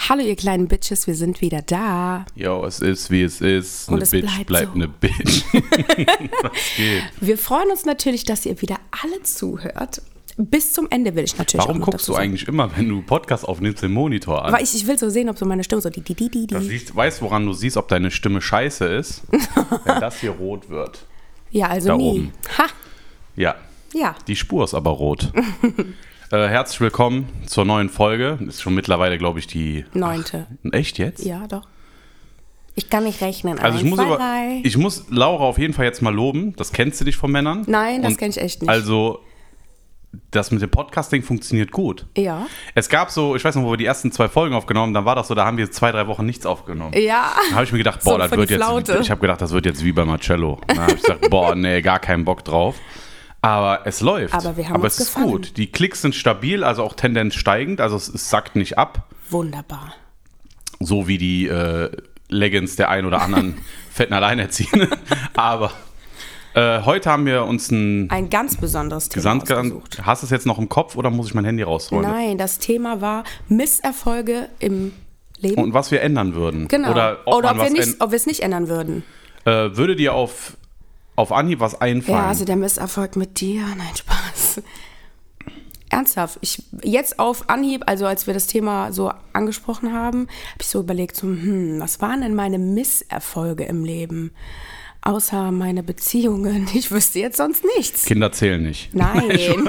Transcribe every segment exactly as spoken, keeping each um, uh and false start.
Hallo ihr kleinen Bitches, wir sind wieder da. Jo, es ist wie es ist. Und Eine es Bitch bleibt bleibt so. eine Bitch. Was geht? Wir freuen uns natürlich, dass ihr wieder alle zuhört. Bis zum Ende will ich natürlich Warum auch noch guckst dazu du sagen. eigentlich immer, wenn du Podcast aufnimmst, den Monitor an? Weil ich, ich will so sehen, ob so meine Stimme so die, die, die, die, Da die. siehst, weißt du, woran du siehst, ob deine Stimme scheiße ist? Wenn das hier rot wird. Ja, also Da nie. oben. Ha, Ja, ja. die Spur ist aber rot. äh, herzlich willkommen zur neuen Folge. Ist schon mittlerweile, glaube ich, die... Neunte. Ach, echt jetzt? Ja, doch. Ich kann nicht rechnen. Also ich Eins, muss, zwei, aber, drei. ich muss Laura auf jeden Fall jetzt mal loben. Das kennst du nicht von Männern. Nein, das Und kenn ich echt nicht. Also... Das mit dem Podcasting funktioniert gut. Ja. Es gab so, ich weiß noch, wo wir die ersten zwei Folgen aufgenommen haben, dann war das so, da haben wir zwei, drei Wochen nichts aufgenommen. Ja. Da habe ich mir gedacht, boah, So das für wird die jetzt, Flaute. ich habe gedacht, das wird jetzt wie bei Marcello. Da habe ich gesagt, boah, nee, gar keinen Bock drauf. Aber es läuft. Aber wir haben Aber uns es ist gefallen. gut. Die Klicks sind stabil, also auch Tendenz steigend, also es, es sackt nicht ab. Wunderbar. So wie die äh, Leggings der ein oder anderen fetten Alleinerziehenden. Aber äh, heute haben wir uns ein Ein ganz besonderes Thema Gesamt, ausgesucht. hast du es jetzt noch im Kopf oder muss ich mein Handy rausholen? Nein, das Thema war Misserfolge im Leben. Und was wir ändern würden. Genau. Oder ob, Oder man ob, wir was nicht, ob wir es nicht ändern würden. änd- äh, würde dir auf, auf Anhieb was einfallen? Ja, also der Misserfolg mit dir, nein, Spaß. Ernsthaft, ich jetzt auf Anhieb, also als wir das Thema so angesprochen haben, habe ich so überlegt, so, hm, was waren denn meine Misserfolge im Leben? Außer meine Beziehungen. Ich wüsste jetzt sonst nichts. Kinder zählen nicht. Nein.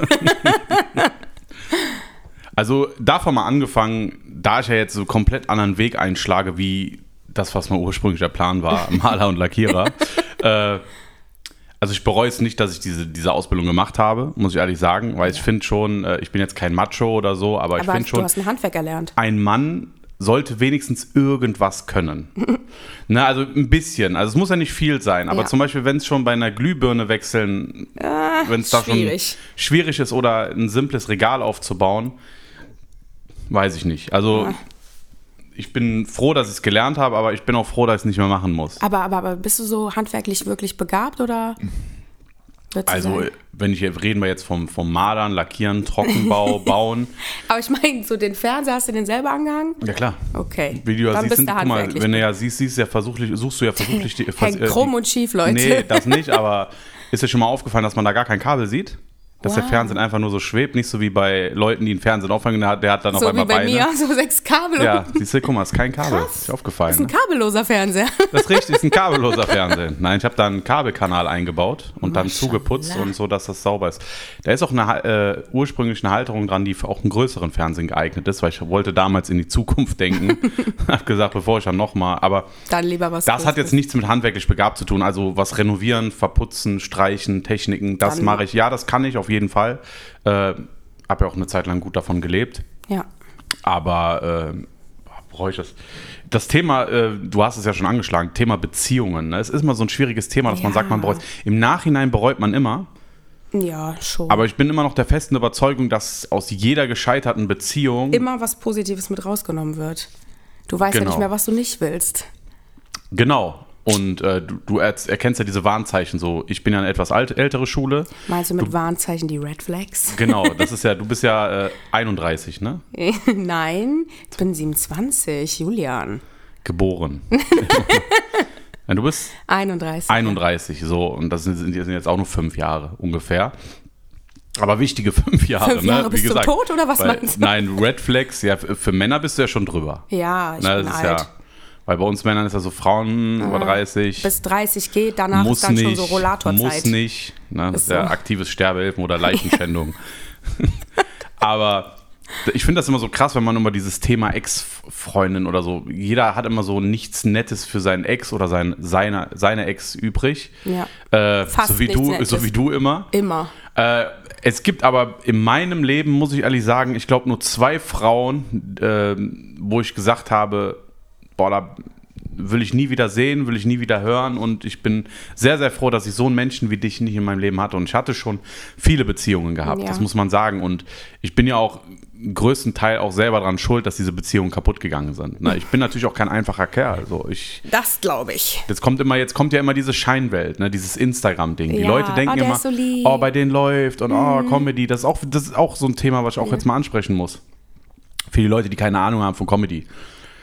Also davon mal angefangen, da ich ja jetzt so komplett anderen Weg einschlage, wie das, was mein ursprünglicher Plan war, Maler und Lackierer. äh, also ich bereue es nicht, dass ich diese, diese Ausbildung gemacht habe, muss ich ehrlich sagen, weil ich finde schon, äh, ich bin jetzt kein Macho oder so, aber, ich Aber finde du schon, hast ein Handwerk erlernt. ein Mann sollte wenigstens irgendwas können. Ne, also ein bisschen. Also es muss ja nicht viel sein. Aber Ja. zum Beispiel, wenn es schon bei einer Glühbirne wechseln, wenn es da schon schwierig. schwierig ist oder ein simples Regal aufzubauen, weiß ich nicht. Also Ja. ich bin froh, dass ich es gelernt habe, aber ich bin auch froh, dass ich es nicht mehr machen muss. Aber, aber, aber bist du so handwerklich wirklich begabt oder? würdest du Also sagen? wenn ich reden wir jetzt vom, vom Malern, Lackieren, Trockenbau, Bauen. Aber ich meine, so den Fernseher, hast du den selber angehangen? Ja klar. Okay. Wie du ja Dann siehst, bist sind, du guck mal, handwerklich wenn du ja siehst, siehst ja versuchlich, suchst du ja versuchlich die, Hängt krumm und schief, Leute. Nee, das nicht, aber ist dir schon mal aufgefallen, dass man da gar kein Kabel sieht? Dass der Wow. Fernsehen einfach nur so schwebt, nicht so wie bei Leuten, die einen Fernsehen aufhängen, der hat, der hat dann auf So wie einmal bei Beine. mir, so sechs Kabel. Ja, siehst du, guck mal, ist kein Kabel. Krass. Ist dir aufgefallen. Das ist ein Ne? kabelloser Fernseher. Das ist richtig, ist ein kabelloser Fernsehen. Nein, ich habe da einen Kabelkanal eingebaut und dann Maschallah. zugeputzt und so, dass das sauber ist. Da ist auch eine, äh, ursprünglich eine Halterung dran, die für auch einen größeren Fernsehen geeignet ist, weil ich wollte damals in die Zukunft denken. Habe gesagt, bevor ich dann nochmal, aber Dann lieber was das hat Größeres. jetzt nichts mit handwerklich begabt zu tun. Also was renovieren, verputzen, streichen, Techniken, das Dann- mache ich. Ja, das kann ich auf jeden Fall. Äh, habe ja auch eine Zeit lang gut davon gelebt. Ja. Aber äh, bereue ich das. Das Thema, äh, du hast es ja schon angeschlagen, Thema Beziehungen. Ne? Es ist immer so ein schwieriges Thema, dass man Ja. sagt, man bereut. Im Nachhinein bereut man immer. Ja, schon. Aber ich bin immer noch der festen Überzeugung, dass aus jeder gescheiterten Beziehung Immer was Positives mit rausgenommen wird. Du weißt ja Genau. nicht mehr, was du nicht willst. genau. Und äh, du, du er- erkennst ja diese Warnzeichen so. Ich bin ja eine etwas alt, ältere Schule. Meinst du mit Warnzeichen die Red Flags? Genau, das ist ja, du bist ja äh, einunddreißig, ne? Nein, ich bin siebenundzwanzig, Julian. Geboren. Ja, du bist einunddreißig. einunddreißig, so. Und das sind, sind jetzt auch nur fünf Jahre ungefähr. Aber wichtige fünf Jahre, Fünf Jahre ne? bis Wie zum gesagt, Tod, oder was weil, meinst du? Nein, Red Flags, ja, für für Männer bist du ja schon drüber. Ja, ich Ne, bin das ist alt. ja, weil bei uns Männern ist ja so Frauen über dreißig. Bis dreißig geht, danach muss ist dann nicht, schon so Rollatorzeit. muss nicht. Ne? Das Ist ist ja so. aktives Sterbehilfen oder Leichenschändung. Aber ich finde das immer so krass, wenn man immer dieses Thema Ex-Freundin oder so, jeder hat immer so nichts Nettes für seinen Ex oder sein, seine, seine Ex übrig. Ja. Äh, Fast so, wie nichts du, Nettes. so wie du immer. Immer. Äh, es gibt aber in meinem Leben, muss ich ehrlich sagen, ich glaube nur zwei Frauen, äh, wo ich gesagt habe, boah, da will ich nie wieder sehen, will ich nie wieder hören und ich bin sehr, sehr froh, dass ich so einen Menschen wie dich nicht in meinem Leben hatte und ich hatte schon viele Beziehungen gehabt, Ja. das muss man sagen und ich bin ja auch größten Teil auch selber daran schuld, dass diese Beziehungen kaputt gegangen sind. Na, ich bin natürlich auch kein einfacher Kerl, also ich... Das glaube ich. Jetzt kommt immer, jetzt kommt ja immer diese Scheinwelt, ne, dieses Instagram-Ding. Die Ja, Leute denken oh, der immer, ist so lieb. oh, bei denen läuft und oh, Comedy. Das ist auch, das ist auch so ein Thema, was ich auch jetzt mal ansprechen muss. Für die Leute, die keine Ahnung haben von Comedy.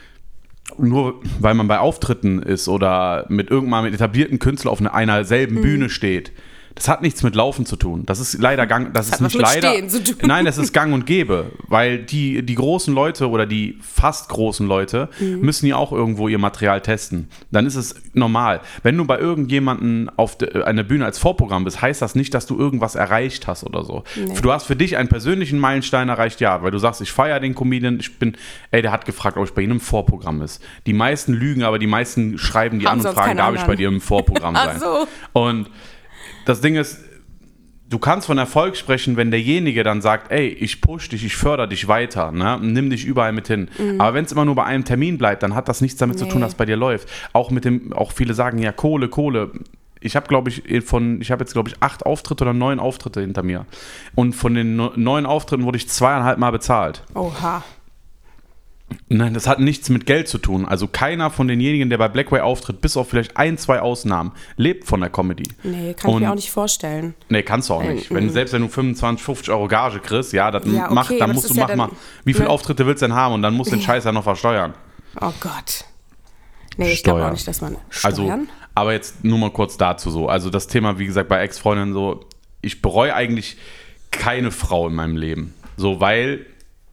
nur weil man bei Auftritten ist oder mit irgendwann mit etablierten Künstlern auf einer, einer selben mhm. Bühne steht, das hat nichts mit Laufen zu tun. Das ist leider gang, das, das ist nicht leider. Stehen zu tun. Nein, das ist gang und gäbe, weil die, die großen Leute oder die fast großen Leute mhm. müssen ja auch irgendwo ihr Material testen. Dann ist es normal. Wenn du bei irgendjemandem auf de, einer Bühne als Vorprogramm bist, heißt das nicht, dass du irgendwas erreicht hast oder so. Nee. Du hast für dich einen persönlichen Meilenstein erreicht, ja, weil du sagst, ich feiere den Comedian, ich bin, ey, der hat gefragt, ob ich bei ihm im Vorprogramm ist. Die meisten lügen, aber die meisten schreiben die an und fragen, darf ich bei dir im Vorprogramm sein? Ach so. Und das Ding ist, du kannst von Erfolg sprechen, wenn derjenige dann sagt, ey, ich push dich, ich fördere dich weiter, ne? Nimm dich überall mit hin. Mhm. Aber wenn es immer nur bei einem Termin bleibt, dann hat das nichts damit nee. zu tun, dass bei dir läuft. Auch mit dem, auch viele sagen, ja, Kohle, Kohle. Ich habe, glaube ich, von, ich habe jetzt, glaube ich, acht Auftritte oder neun Auftritte hinter mir. Und von den neun Auftritten wurde ich zweieinhalb Mal bezahlt. Oha. Nein, das hat nichts mit Geld zu tun. Also keiner von denjenigen, der bei Blackway auftritt, bis auf vielleicht ein, zwei Ausnahmen, lebt von der Comedy. Nee, kann und, ich mir auch nicht vorstellen. Nee, kannst du auch nicht. Wenn, selbst wenn du fünfundzwanzig, fünfzig Euro Gage kriegst, ja, das ja, okay, mach, dann musst du, ja mach mal, wie viele ne? Auftritte willst du denn haben und dann musst du den Scheiß ja noch versteuern. Oh Gott. Nee, ich glaube auch nicht, dass man steuern. Also, aber jetzt nur mal kurz dazu so. Also das Thema, wie gesagt, bei Ex-Freundinnen so, ich bereue eigentlich keine Frau in meinem Leben. So, weil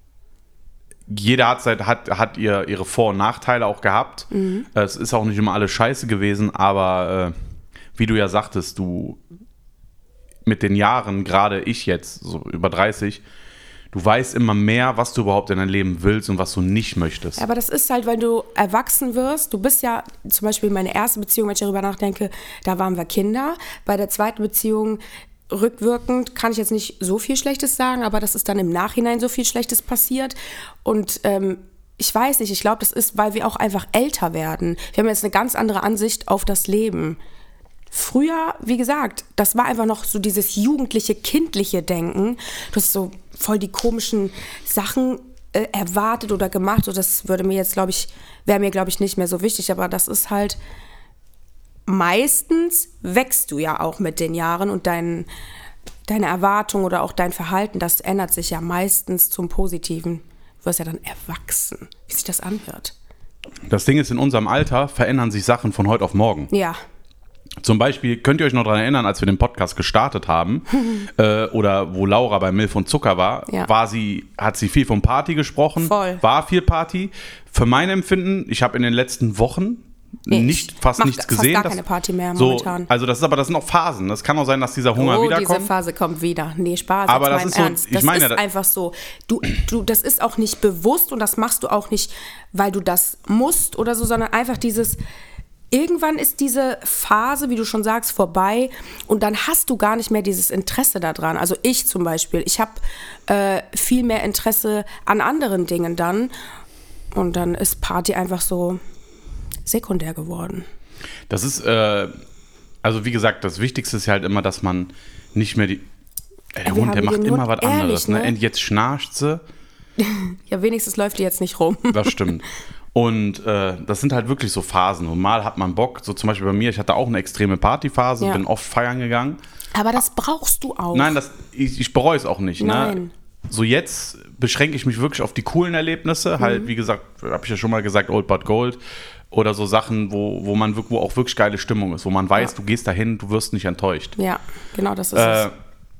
jeder hat, hat, hat ihr, ihre Vor- und Nachteile auch gehabt. Mhm. Es ist auch nicht immer alles scheiße gewesen, aber äh, wie du ja sagtest, du mit den Jahren, gerade ich jetzt, so über dreißig, du weißt immer mehr, was du überhaupt in deinem Leben willst und was du nicht möchtest. Ja, aber das ist halt, wenn du erwachsen wirst, du bist ja, zum Beispiel meine erste Beziehung, wenn ich darüber nachdenke, da waren wir Kinder. Bei der zweiten Beziehung rückwirkend kann ich jetzt nicht so viel Schlechtes sagen, aber das ist dann im Nachhinein so viel Schlechtes passiert. Und ähm, ich weiß nicht, ich glaube, das ist, weil wir auch einfach älter werden. Wir haben jetzt eine ganz andere Ansicht auf das Leben. Früher, wie gesagt, das war einfach noch so dieses jugendliche, kindliche Denken. Du hast so voll die komischen Sachen äh, erwartet oder gemacht. So, das würde mir jetzt, glaube ich, wäre mir, glaube ich, nicht mehr so wichtig. Aber das ist halt, meistens wächst du ja auch mit den Jahren und dein, deine Erwartung oder auch dein Verhalten, das ändert sich ja meistens zum Positiven. Du wirst ja dann erwachsen, wie sich das anhört. Das Ding ist, in unserem Alter verändern sich Sachen von heute auf morgen. Ja. Zum Beispiel, könnt ihr euch noch daran erinnern, als wir den Podcast gestartet haben, äh, oder wo Laura bei Milf und Zucker war, ja. war sie, hat sie viel von Party gesprochen, Voll. War viel Party. Für mein Empfinden, ich habe in den letzten Wochen nee, nicht, fast nichts gesehen. Fast gar keine Party mehr momentan. So, also das ist aber, das sind auch Phasen. Das kann auch sein, dass dieser Hunger oh, wiederkommt. Oh, diese Phase kommt wieder. Nee, Spaß, aber das ist ist so, Ernst. Ich das meine, ist einfach so. Du, du, das ist auch nicht bewusst und das machst du auch nicht, weil du das musst oder so, sondern einfach dieses, irgendwann ist diese Phase, wie du schon sagst, vorbei und dann hast du gar nicht mehr dieses Interesse daran. Also ich zum Beispiel, ich habe äh, viel mehr Interesse an anderen Dingen dann und dann ist Party einfach so sekundär geworden. Das ist, äh, also wie gesagt, das Wichtigste ist ja halt immer, dass man nicht mehr die, äh, der Hund, der macht immer was ehrlich, anderes, ne? Und jetzt schnarcht sie. Ja, wenigstens läuft die jetzt nicht rum. Das stimmt. Und äh, das sind halt wirklich so Phasen. Und mal hat man Bock, so zum Beispiel bei mir, ich hatte auch eine extreme Partyphase, ja. bin oft feiern gegangen. Aber das brauchst du auch. Nein, das, ich, ich bereue es auch nicht. Nein. Ne? So jetzt beschränke ich mich wirklich auf die coolen Erlebnisse. Mhm. Halt, wie gesagt, habe ich ja schon mal gesagt, Old But Gold. Oder so Sachen, wo, wo man wo auch wirklich geile Stimmung ist. Wo man weiß, ja. du gehst dahin, du wirst nicht enttäuscht. Ja, genau das ist äh, es.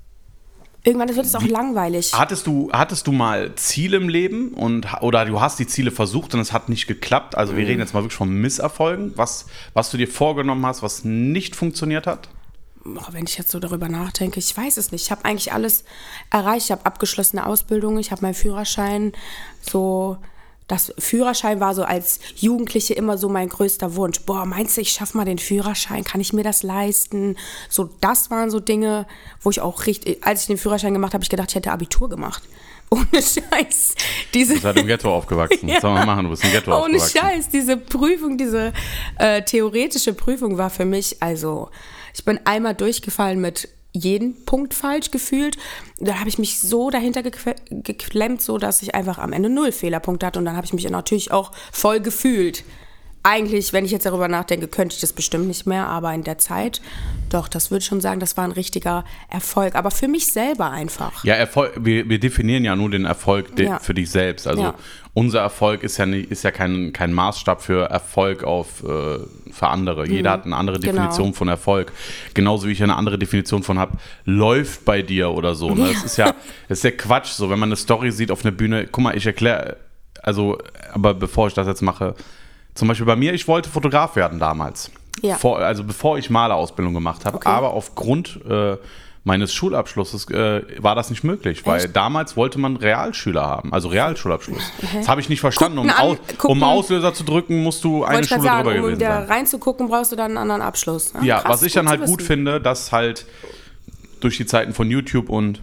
Irgendwann wird es auch wie, langweilig. Hattest du, hattest du mal Ziele im Leben und, oder du hast die Ziele versucht und es hat nicht geklappt? Also wir mhm. reden jetzt mal wirklich von Misserfolgen. Was, was du dir vorgenommen hast, was nicht funktioniert hat? Wenn ich jetzt so darüber nachdenke, ich weiß es nicht. Ich habe eigentlich alles erreicht. Ich habe abgeschlossene Ausbildung, ich habe meinen Führerschein. So, das Führerschein war so als Jugendliche immer so mein größter Wunsch. Boah, meinst du, ich schaffe mal den Führerschein? Kann ich mir das leisten? So, das waren so Dinge, wo ich auch richtig, als ich den Führerschein gemacht habe, ich gedacht, ich hätte Abitur gemacht. Ohne Scheiß. Diese, du bist halt im Ghetto aufgewachsen. ja. Was soll man machen? Du bist im Ghetto Ohne aufgewachsen. Ohne Scheiß. Diese Prüfung, diese äh, theoretische Prüfung war für mich, also, ich bin einmal durchgefallen mit jeden Punkt falsch gefühlt. Da habe ich mich so dahinter gekle- geklemmt, so dass ich einfach am Ende null Fehlerpunkte hatte. Und dann habe ich mich natürlich auch voll gefühlt. eigentlich, wenn ich jetzt darüber nachdenke, könnte ich das bestimmt nicht mehr, aber in der Zeit, doch, das würde ich schon sagen, das war ein richtiger Erfolg. Aber für mich selber einfach. Ja, Erfolg, wir, wir definieren ja nur den Erfolg de, ja. für dich selbst. Also ja. unser Erfolg ist ja, nicht, ist ja kein, kein Maßstab für Erfolg auf, äh, für andere. Mhm. Jeder hat eine andere Definition genau. von Erfolg. Genauso wie ich eine andere Definition von habe, läuft bei dir oder so. Ne? Ja. Das ist ja, das ist ja Quatsch. So, wenn man eine Story sieht auf einer Bühne, guck mal, ich erkläre, also, aber bevor ich das jetzt mache, zum Beispiel bei mir, ich wollte Fotograf werden damals. Ja. Vor, also bevor ich Malerausbildung gemacht habe. Okay. Aber aufgrund äh, meines Schulabschlusses äh, war das nicht möglich. Weil Echt? damals wollte man Realschüler haben. Also Realschulabschluss. Okay. Das habe ich nicht verstanden. Um, an, um einen Auslöser zu drücken, musst du eine Schule sagen, drüber gewesen sein. Um da reinzugucken, brauchst du dann einen anderen Abschluss. Ne? Ja, Krass, was ich dann halt gut finde, dass halt durch die Zeiten von YouTube und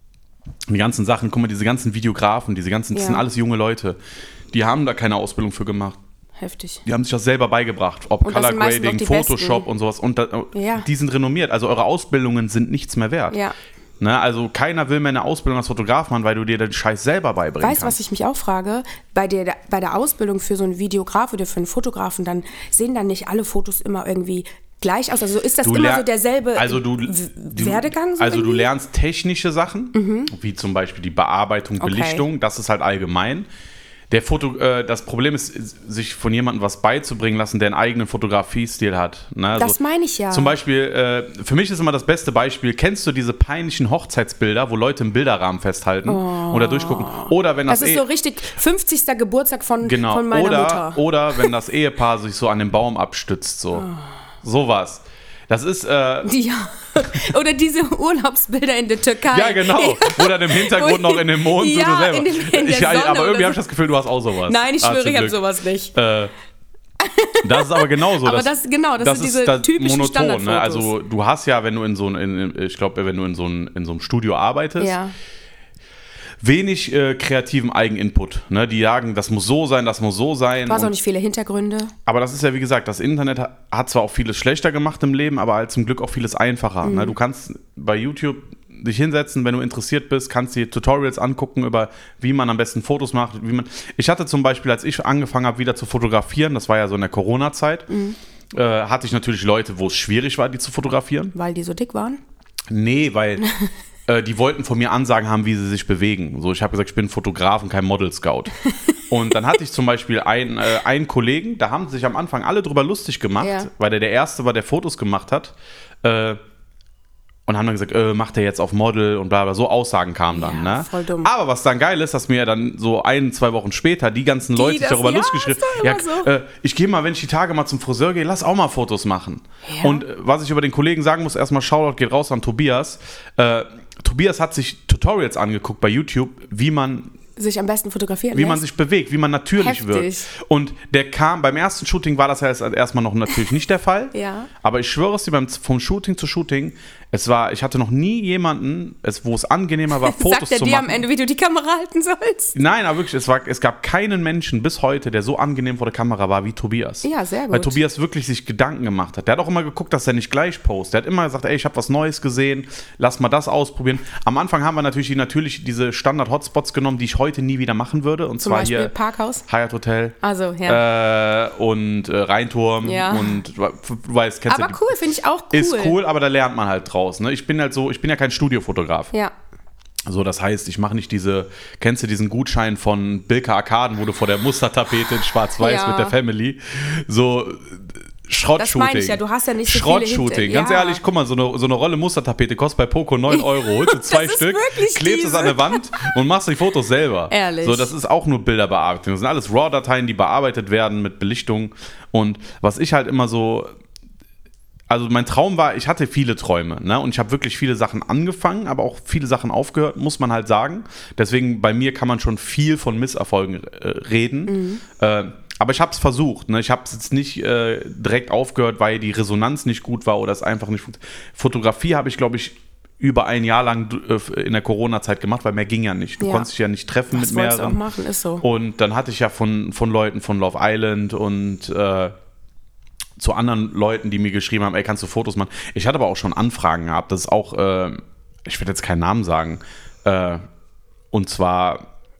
die ganzen Sachen, guck mal, diese ganzen Videografen, diese ganzen, das ja. sind alles junge Leute, die haben da keine Ausbildung für gemacht. Heftig. Die haben sich das selber beigebracht, ob Color Grading, Photoshop Besten. und sowas. Und da, ja. die sind renommiert. Also eure Ausbildungen sind nichts mehr wert. Ja. Ne, also keiner will mehr eine Ausbildung als Fotograf machen, weil du dir den Scheiß selber beibringen weißt, kannst. Weißt du, was ich mich auch frage? Bei der, bei der Ausbildung für so einen Videograf oder für einen Fotografen, dann sehen dann nicht alle Fotos immer irgendwie gleich aus. Also ist das du immer lern- so derselbe also du, Werdegang? So also irgendwie? Du lernst technische Sachen, mhm. wie zum Beispiel die Bearbeitung, Belichtung. Okay. Das ist halt allgemein. Der Foto, äh, das Problem ist, sich von jemandem was beizubringen lassen, der einen eigenen Fotografiestil hat. Ne? Das so, meine ich ja. Zum Beispiel, äh, für mich ist immer das beste Beispiel, kennst du diese peinlichen Hochzeitsbilder, wo Leute im Bilderrahmen festhalten oh. oder durchgucken? Oder wenn das, das ist e- so richtig fünfzigster Geburtstag von, genau. von meiner oder, Mutter. Oder wenn das Ehepaar sich so an den Baum abstützt, so. Oh. Sowas. Das ist, äh... Ja. Oder diese Urlaubsbilder in der Türkei. Ja, genau. Oder im Hintergrund noch in dem Mond. Ja, du selber. In dem, in ich, der Sonne aber irgendwie so. habe ich das Gefühl, du hast auch sowas. Nein, ich schwöre, ah, ich habe sowas nicht. Äh, das ist aber genauso. Aber das, das, genau, das, das sind ist diese das typischen monoton, Standardfotos. Ne? Also du hast ja, wenn du in so ein, ich glaube, wenn du in so, ein, in so einem Studio arbeitest, ja. wenig äh, kreativen Eigeninput. Ne? Die sagen, das muss so sein, das muss so sein. Du hast auch nicht viele Hintergründe. Aber das ist ja, wie gesagt, das Internet hat zwar auch vieles schlechter gemacht im Leben, aber halt zum Glück auch vieles einfacher. Mhm. Ne? Du kannst bei YouTube dich hinsetzen, wenn du interessiert bist, kannst dir Tutorials angucken über, wie man am besten Fotos macht. Wie man ich hatte zum Beispiel, als ich angefangen habe, wieder zu fotografieren, das war ja so in der Corona-Zeit, mhm. äh, hatte ich natürlich Leute, wo es schwierig war, die zu fotografieren. Weil die so dick waren? Nee, weil... Die wollten von mir Ansagen haben, wie sie sich bewegen. So, ich habe gesagt, ich bin Fotograf und kein Model-Scout. Und dann hatte ich zum Beispiel einen, äh, einen Kollegen, da haben sich am Anfang alle drüber lustig gemacht, ja. weil der der Erste war, der Fotos gemacht hat. Äh, und haben dann gesagt, äh, macht er jetzt auf Model und bla bla, so Aussagen kamen dann. Ja, ne? voll dumm. Aber was dann geil ist, dass mir dann so ein, zwei Wochen später die ganzen Leute sich darüber ja, lustig geschrieben haben. Ja, so. äh, ich gehe mal, wenn ich die Tage mal zum Friseur gehe, lass auch mal Fotos machen. Ja. Und äh, was ich über den Kollegen sagen muss, erstmal Shoutout geht raus an Tobias. Äh, Tobias hat sich Tutorials angeguckt bei YouTube, wie man sich am besten fotografieren Wie lässt. man sich bewegt, wie man natürlich Heftig. wirkt. Und der kam, beim ersten Shooting war das ja erstmal noch natürlich nicht der Fall. Ja. Aber ich schwöre es dir, beim, vom Shooting zu Shooting, es war, ich hatte noch nie jemanden, es, wo es angenehmer war, Fotos Sagt er zu dir machen. am Ende, wie du die Kamera halten sollst? Nein, aber wirklich, es, war, es gab keinen Menschen bis heute, der so angenehm vor der Kamera war wie Tobias. Ja, sehr gut. Weil Tobias wirklich sich Gedanken gemacht hat. Der hat auch immer geguckt, dass er nicht gleich postet. Der hat immer gesagt, ey, ich habe was Neues gesehen, lass mal das ausprobieren. Am Anfang haben wir natürlich, die, natürlich diese Standard-Hotspots genommen, die ich heute nie wieder machen würde. Und Zum zwar Beispiel hier Parkhaus? Hyatt Hotel. Also, ja. Äh, und äh, Rheinturm. Ja. Und du weißt, kennst aber du, cool, finde ich auch cool. Ist cool, aber da lernt man halt draus. Ne? Ich bin halt so, ich bin ja kein Studiofotograf. Ja. So, das heißt, ich mache nicht diese, kennst du diesen Gutschein von Bilka Arkaden, wo du vor der Mustertapete in Schwarz-Weiß ja. mit der Family so Schrottshooting. Das meine ich ja, du hast ja nicht so Schrottshooting. Ganz ja. ehrlich, guck mal, so eine, so eine Rolle Mustertapete kostet bei Poco neun Euro. Holst du zwei Stück, klebst es an der Wand und machst die Fotos selber. Ehrlich. So, das ist auch nur Bilderbearbeitung. Das sind alles RAW-Dateien, die bearbeitet werden mit Belichtung. Und was ich halt immer so... Also mein Traum war, ich hatte viele Träume, ne? Und ich habe wirklich viele Sachen angefangen, aber auch viele Sachen aufgehört, muss man halt sagen. Deswegen bei mir kann man schon viel von Misserfolgen äh, reden. Mhm. Äh, aber ich habe es versucht. Ne? Ich habe es jetzt nicht äh, direkt aufgehört, weil die Resonanz nicht gut war oder es einfach nicht funktioniert. Fotografie habe ich, glaube ich, über ein Jahr lang äh, in der Corona-Zeit gemacht, weil mehr ging ja nicht. Du ja. konntest dich ja nicht treffen Was mit mehreren. wolltest du auch machen, ist so. Und dann hatte ich ja von, von Leuten von Love Island und äh, zu anderen Leuten, die mir geschrieben haben, ey, kannst du Fotos machen? Ich hatte aber auch schon Anfragen gehabt, das ist auch, äh, ich werde jetzt keinen Namen sagen, äh, und zwar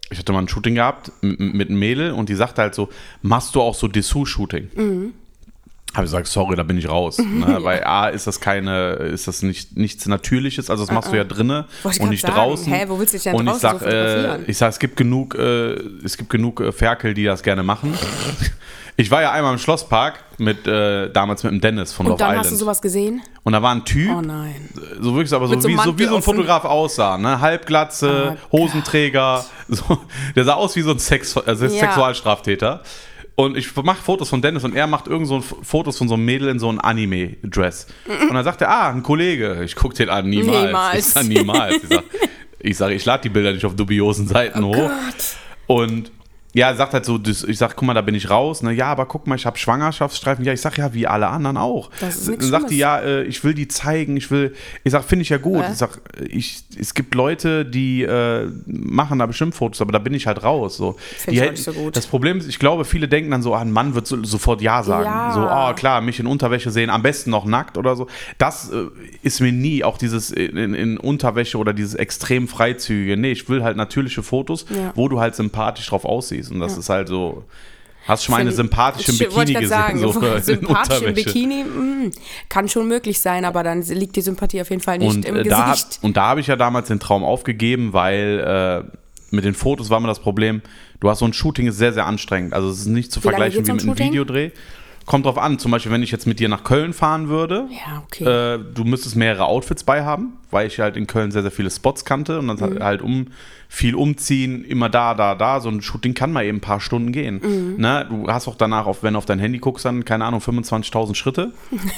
ich hatte mal ein Shooting gehabt mit, mit einem Mädel und die sagte halt so, machst du auch so Dessous-Shooting? Mhm. Habe ich gesagt, sorry, da bin ich raus. Ne? Weil A, ist das keine, ist das nicht, nichts Natürliches, also das machst uh-uh. du ja drinnen und nicht sagen. draußen. Hä, wo willst du dich denn und draußen ich sag, so fotografieren? äh, ich sag, es gibt genug, äh, es gibt genug äh, Ferkel, die das gerne machen. Ich war ja einmal im Schlosspark mit, äh, damals mit dem Dennis von Love Island. Und dann hast du sowas gesehen? Und da war ein Typ, oh nein. so wirklich, aber so, so, wie, so wie so ein Fotograf aussah, ne? Halbglatze, oh, Hosenträger, so, der sah aus wie so ein Sex, also ja. Sexualstraftäter. Und ich mache Fotos von Dennis und er macht irgend so Fotos von so einem Mädel in so einem Anime-Dress. Und dann sagt er, ah, ein Kollege. Ich gucke den an, niemals. niemals. Ich sage, niemals. Ich sage, ich, sag, ich lade die Bilder nicht auf dubiosen Seiten oh hoch. Gott. Und ja, er sagt halt so, ich sag, guck mal, da bin ich raus. Ne? Ja, aber guck mal, ich habe Schwangerschaftsstreifen. Ja, ich sag, ja, wie alle anderen auch. Das ist Dann sagt die, ja, äh, ich will die zeigen. Ich will, ich sag, finde ich ja gut. Äh? Ich sag, ich, es gibt Leute, die äh, machen da bestimmt Fotos, aber da bin ich halt raus. So. Finde ich auch nicht so gut. Das Problem ist, ich glaube, viele denken dann so, ah, ein Mann wird so, sofort Ja sagen. Ja. So, oh klar, mich in Unterwäsche sehen, am besten noch nackt oder so. Das äh, ist mir nie, auch dieses in, in Unterwäsche oder dieses extrem Freizügige. Nee, ich will halt natürliche Fotos, ja. wo du halt sympathisch drauf aussiehst. Und das ja. ist halt so. Hast du schon mal eine sympathische im Bikini gesehen? Sagen, so sympathisch im Bikini mh, kann schon möglich sein, aber dann liegt die Sympathie auf jeden Fall nicht und, im äh, Gesicht. Da, und da habe ich ja damals den Traum aufgegeben, weil äh, mit den Fotos war mir das Problem, du hast so ein Shooting, ist sehr, sehr anstrengend. Also es ist nicht zu wie vergleichen wie mit einem Videodreh. Kommt drauf an, zum Beispiel, wenn ich jetzt mit dir nach Köln fahren würde, ja, okay. äh, du müsstest mehrere Outfits bei haben, weil ich halt in Köln sehr, sehr viele Spots kannte und dann mhm. halt um viel umziehen, immer da, da, da. So ein Shooting kann mal eben ein paar Stunden gehen. Mhm. Ne? Du hast auch danach, auf, wenn du auf dein Handy guckst, dann, keine Ahnung, fünfundzwanzigtausend Schritte.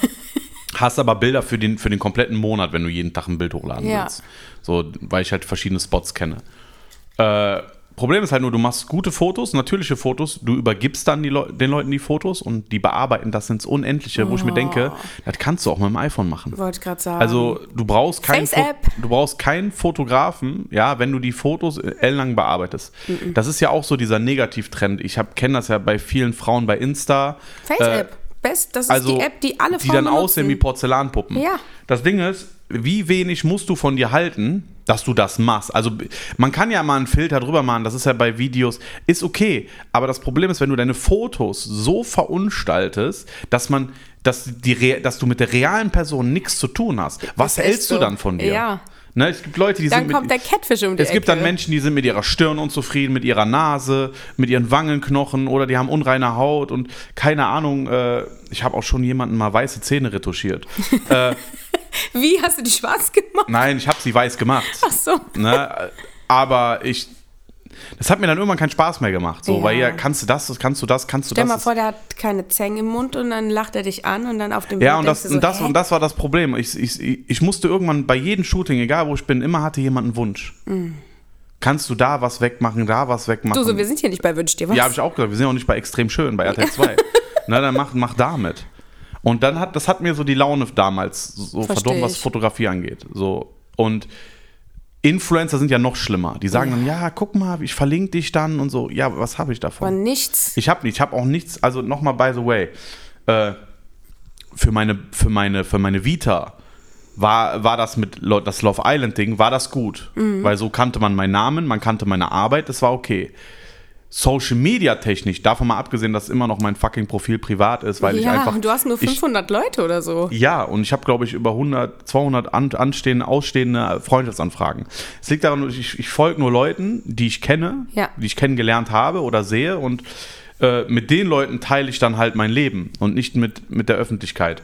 Hast aber Bilder für den, für den kompletten Monat, wenn du jeden Tag ein Bild hochladen ja. willst. So, weil ich halt verschiedene Spots kenne. Äh, Problem ist halt nur, du machst gute Fotos, natürliche Fotos, du übergibst dann die Leu- den Leuten die Fotos und die bearbeiten das ins Unendliche, wo oh. ich mir denke, das kannst du auch mit dem iPhone machen. Wollte ich gerade sagen. Also du brauchst keinen Fo- du brauchst keinen Fotografen, ja, wenn du die Fotos ellenlang bearbeitest. Mm-mm. Das ist ja auch so dieser Negativtrend. Ich kenne das ja bei vielen Frauen bei Insta. Face-App, äh, best, das ist also, die App, die alle Frauen die dann benutzen. aussehen wie Porzellanpuppen. Ja. Das Ding ist, wie wenig musst du von dir halten, dass du das machst. Also man kann ja mal einen Filter drüber machen, das ist ja bei Videos, ist okay. Aber das Problem ist, wenn du deine Fotos so verunstaltest, dass man, dass, die, dass du mit der realen Person nichts zu tun hast. Was das hältst du so. dann von dir? Ja. Ne, es gibt Leute, die dann sind kommt mit, der Catfish um die Es gibt Ecke. dann Menschen, die sind mit ihrer Stirn unzufrieden, mit ihrer Nase, mit ihren Wangenknochen oder die haben unreine Haut und keine Ahnung, äh, ich habe auch schon jemanden mal weiße Zähne retuschiert. äh, Wie, hast du die schwarz gemacht? Nein, ich habe sie weiß gemacht. Ach so. Ne, aber ich, das hat mir dann irgendwann keinen Spaß mehr gemacht. So, ja. Weil ja, kannst du das, kannst du das, kannst du Stell das. Stell mal vor, der hat keine Zähne im Mund und dann lacht er dich an und dann auf dem Ja, Bild und das, du so, und, das, hä? und das war das Problem. Ich, ich, ich musste irgendwann bei jedem Shooting, egal wo ich bin, immer hatte jemand einen Wunsch. Mm. Kannst du da was wegmachen, da was wegmachen? Du, so, wir sind hier nicht bei Wünsch dir was. Ja, habe ich auch gesagt. Wir sind auch nicht bei Extrem Schön, bei R T L zwei. Na, dann mach, mach damit. Und dann hat, das hat mir so die Laune damals so verdorben, was Fotografie angeht. So. Und Influencer sind ja noch schlimmer. Die sagen ja. dann, ja, guck mal, ich verlinke dich dann und so. Ja, was habe ich davon? Aber nichts. Ich habe ich hab auch nichts, also nochmal, by the way, äh, für, meine, für, meine, für meine Vita war, war das mit Lo- das Love Island Ding, war das gut. Mhm. Weil so kannte man meinen Namen, man kannte meine Arbeit, das war okay. Social Media technisch, davon mal abgesehen, dass immer noch mein fucking Profil privat ist, weil ja, ich einfach... Ja, du hast nur fünfhundert ich, Leute oder so. Ja, und ich habe, glaube ich, über hundert, zweihundert an, anstehende, ausstehende Freundschaftsanfragen. Es liegt daran, ich, ich folge nur Leuten, die ich kenne, ja. die ich kennengelernt habe oder sehe und äh, mit den Leuten teile ich dann halt mein Leben und nicht mit, mit der Öffentlichkeit.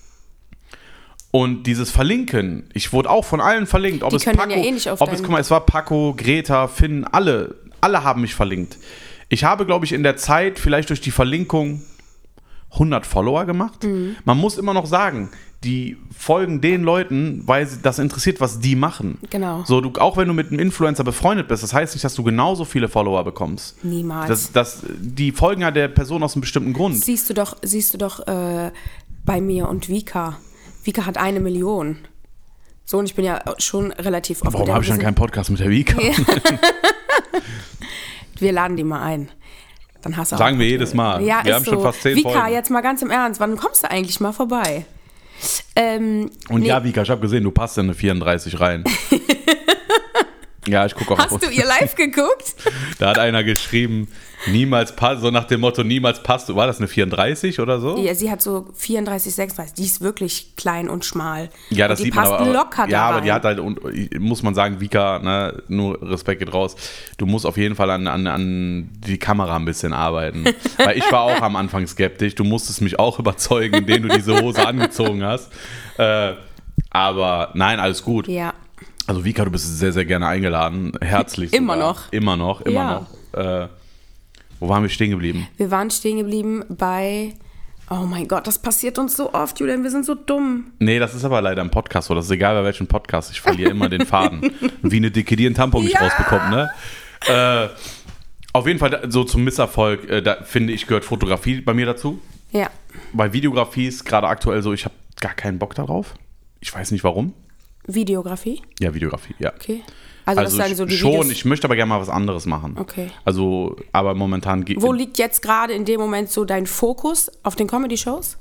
Und dieses Verlinken, ich wurde auch von allen verlinkt, ob die es können Paco, ja eh nicht auf ob es, guck mal, es war Paco, Greta, Finn, alle, alle haben mich verlinkt. Ich habe, glaube ich, in der Zeit vielleicht durch die Verlinkung hundert Follower gemacht. Mhm. Man muss immer noch sagen, die folgen den Leuten, weil sie, das interessiert, was die machen. Genau. So, du, auch wenn du mit einem Influencer befreundet bist, das heißt nicht, dass du genauso viele Follower bekommst. Niemals. Das, das, die folgen ja der Person aus einem bestimmten Grund. Siehst du doch, siehst du doch äh, bei mir und Vika. Vika hat eine Million. So, und ich bin ja schon relativ oft. Warum habe ich dann keinen Podcast mit der Vika? Ja. Wir laden die mal ein. Dann hast du Sagen auch wir jedes Mal. Ja, wir ist haben so. schon fast zehn Vika, Folgen. jetzt mal ganz im Ernst, wann kommst du eigentlich mal vorbei? Ähm, Und nee. ja, Vika, ich habe gesehen, du passt in eine vierunddreißig rein. Ja, ich gucke auch. Hast du ihr live geguckt? Da hat einer geschrieben, niemals passt, so nach dem Motto, niemals passt du. War das eine vierunddreißig oder so? Ja, sie hat so vierunddreißig, sechsunddreißig. Die ist wirklich klein und schmal. Ja, das und die sieht man passt aber. locker Ja, da aber rein. die hat halt, und muss man sagen, Vika, ne, nur Respekt geht raus. Du musst auf jeden Fall an, an, an die Kamera ein bisschen arbeiten. Weil ich war auch am Anfang skeptisch. Du musstest mich auch überzeugen, indem du diese Hose angezogen hast. Äh, aber nein, alles gut. Ja. Also Vika, du bist sehr, sehr gerne eingeladen. Herzlich sogar. Immer noch. Immer noch, immer Ja. noch. Äh, wo waren wir stehen geblieben? Wir waren stehen geblieben bei, oh mein Gott, das passiert uns so oft, Julian, wir sind so dumm. Nee, das ist aber leider ein Podcast so. Das ist egal bei welchem Podcast. Ich verliere immer den Faden. Wie eine Dicke, die einen Tampon nicht Ja. rausbekommt, ne? Äh, auf jeden Fall so zum Misserfolg, äh, da finde ich, gehört Fotografie bei mir dazu. Ja. Bei Videografie ist gerade aktuell so, ich habe gar keinen Bock darauf. Ich weiß nicht warum. Videografie? Ja, Videografie, ja. Okay. Also, Also, das ist dann so die schon, Videos. ich möchte aber gerne mal was anderes machen. Okay. Also, aber momentan geht Wo liegt jetzt gerade in dem Moment so dein Fokus auf den Comedy-Shows?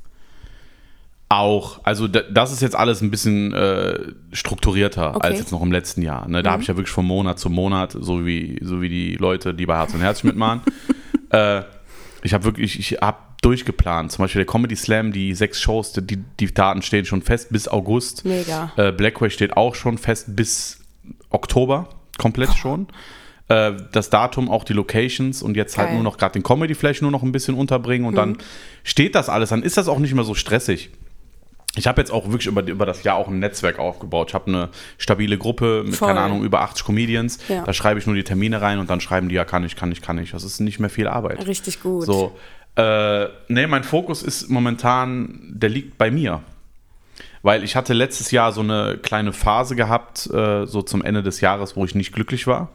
auch. Also d- das ist jetzt alles ein bisschen äh, strukturierter Okay. als jetzt noch im letzten Jahr. Ne? Da habe ich ja wirklich von Monat zu Monat, so wie, so wie die Leute, die bei Herz und Herz mitmachen. äh, ich habe wirklich, ich habe durchgeplant. Zum Beispiel der Comedy Slam, die sechs Shows, die, die Daten stehen schon fest bis August. Mega. Äh, Blackway steht auch schon fest bis Oktober, komplett schon. Äh, das Datum, auch die Locations und jetzt halt Geil. nur noch gerade den Comedy Flash nur noch ein bisschen unterbringen und dann steht das alles, dann ist das auch nicht mehr so stressig. Ich habe jetzt auch wirklich über, über das Jahr auch ein Netzwerk aufgebaut. Ich habe eine stabile Gruppe mit, Voll. keine Ahnung, über achtzig Comedians. Ja. Da schreibe ich nur die Termine rein und dann schreiben die, ja, kann ich, kann ich, kann ich. Das ist nicht mehr viel Arbeit. Richtig gut. So, äh, nee, mein Fokus ist momentan, der liegt bei mir. Weil ich hatte letztes Jahr so eine kleine Phase gehabt, äh, so zum Ende des Jahres, wo ich nicht glücklich war.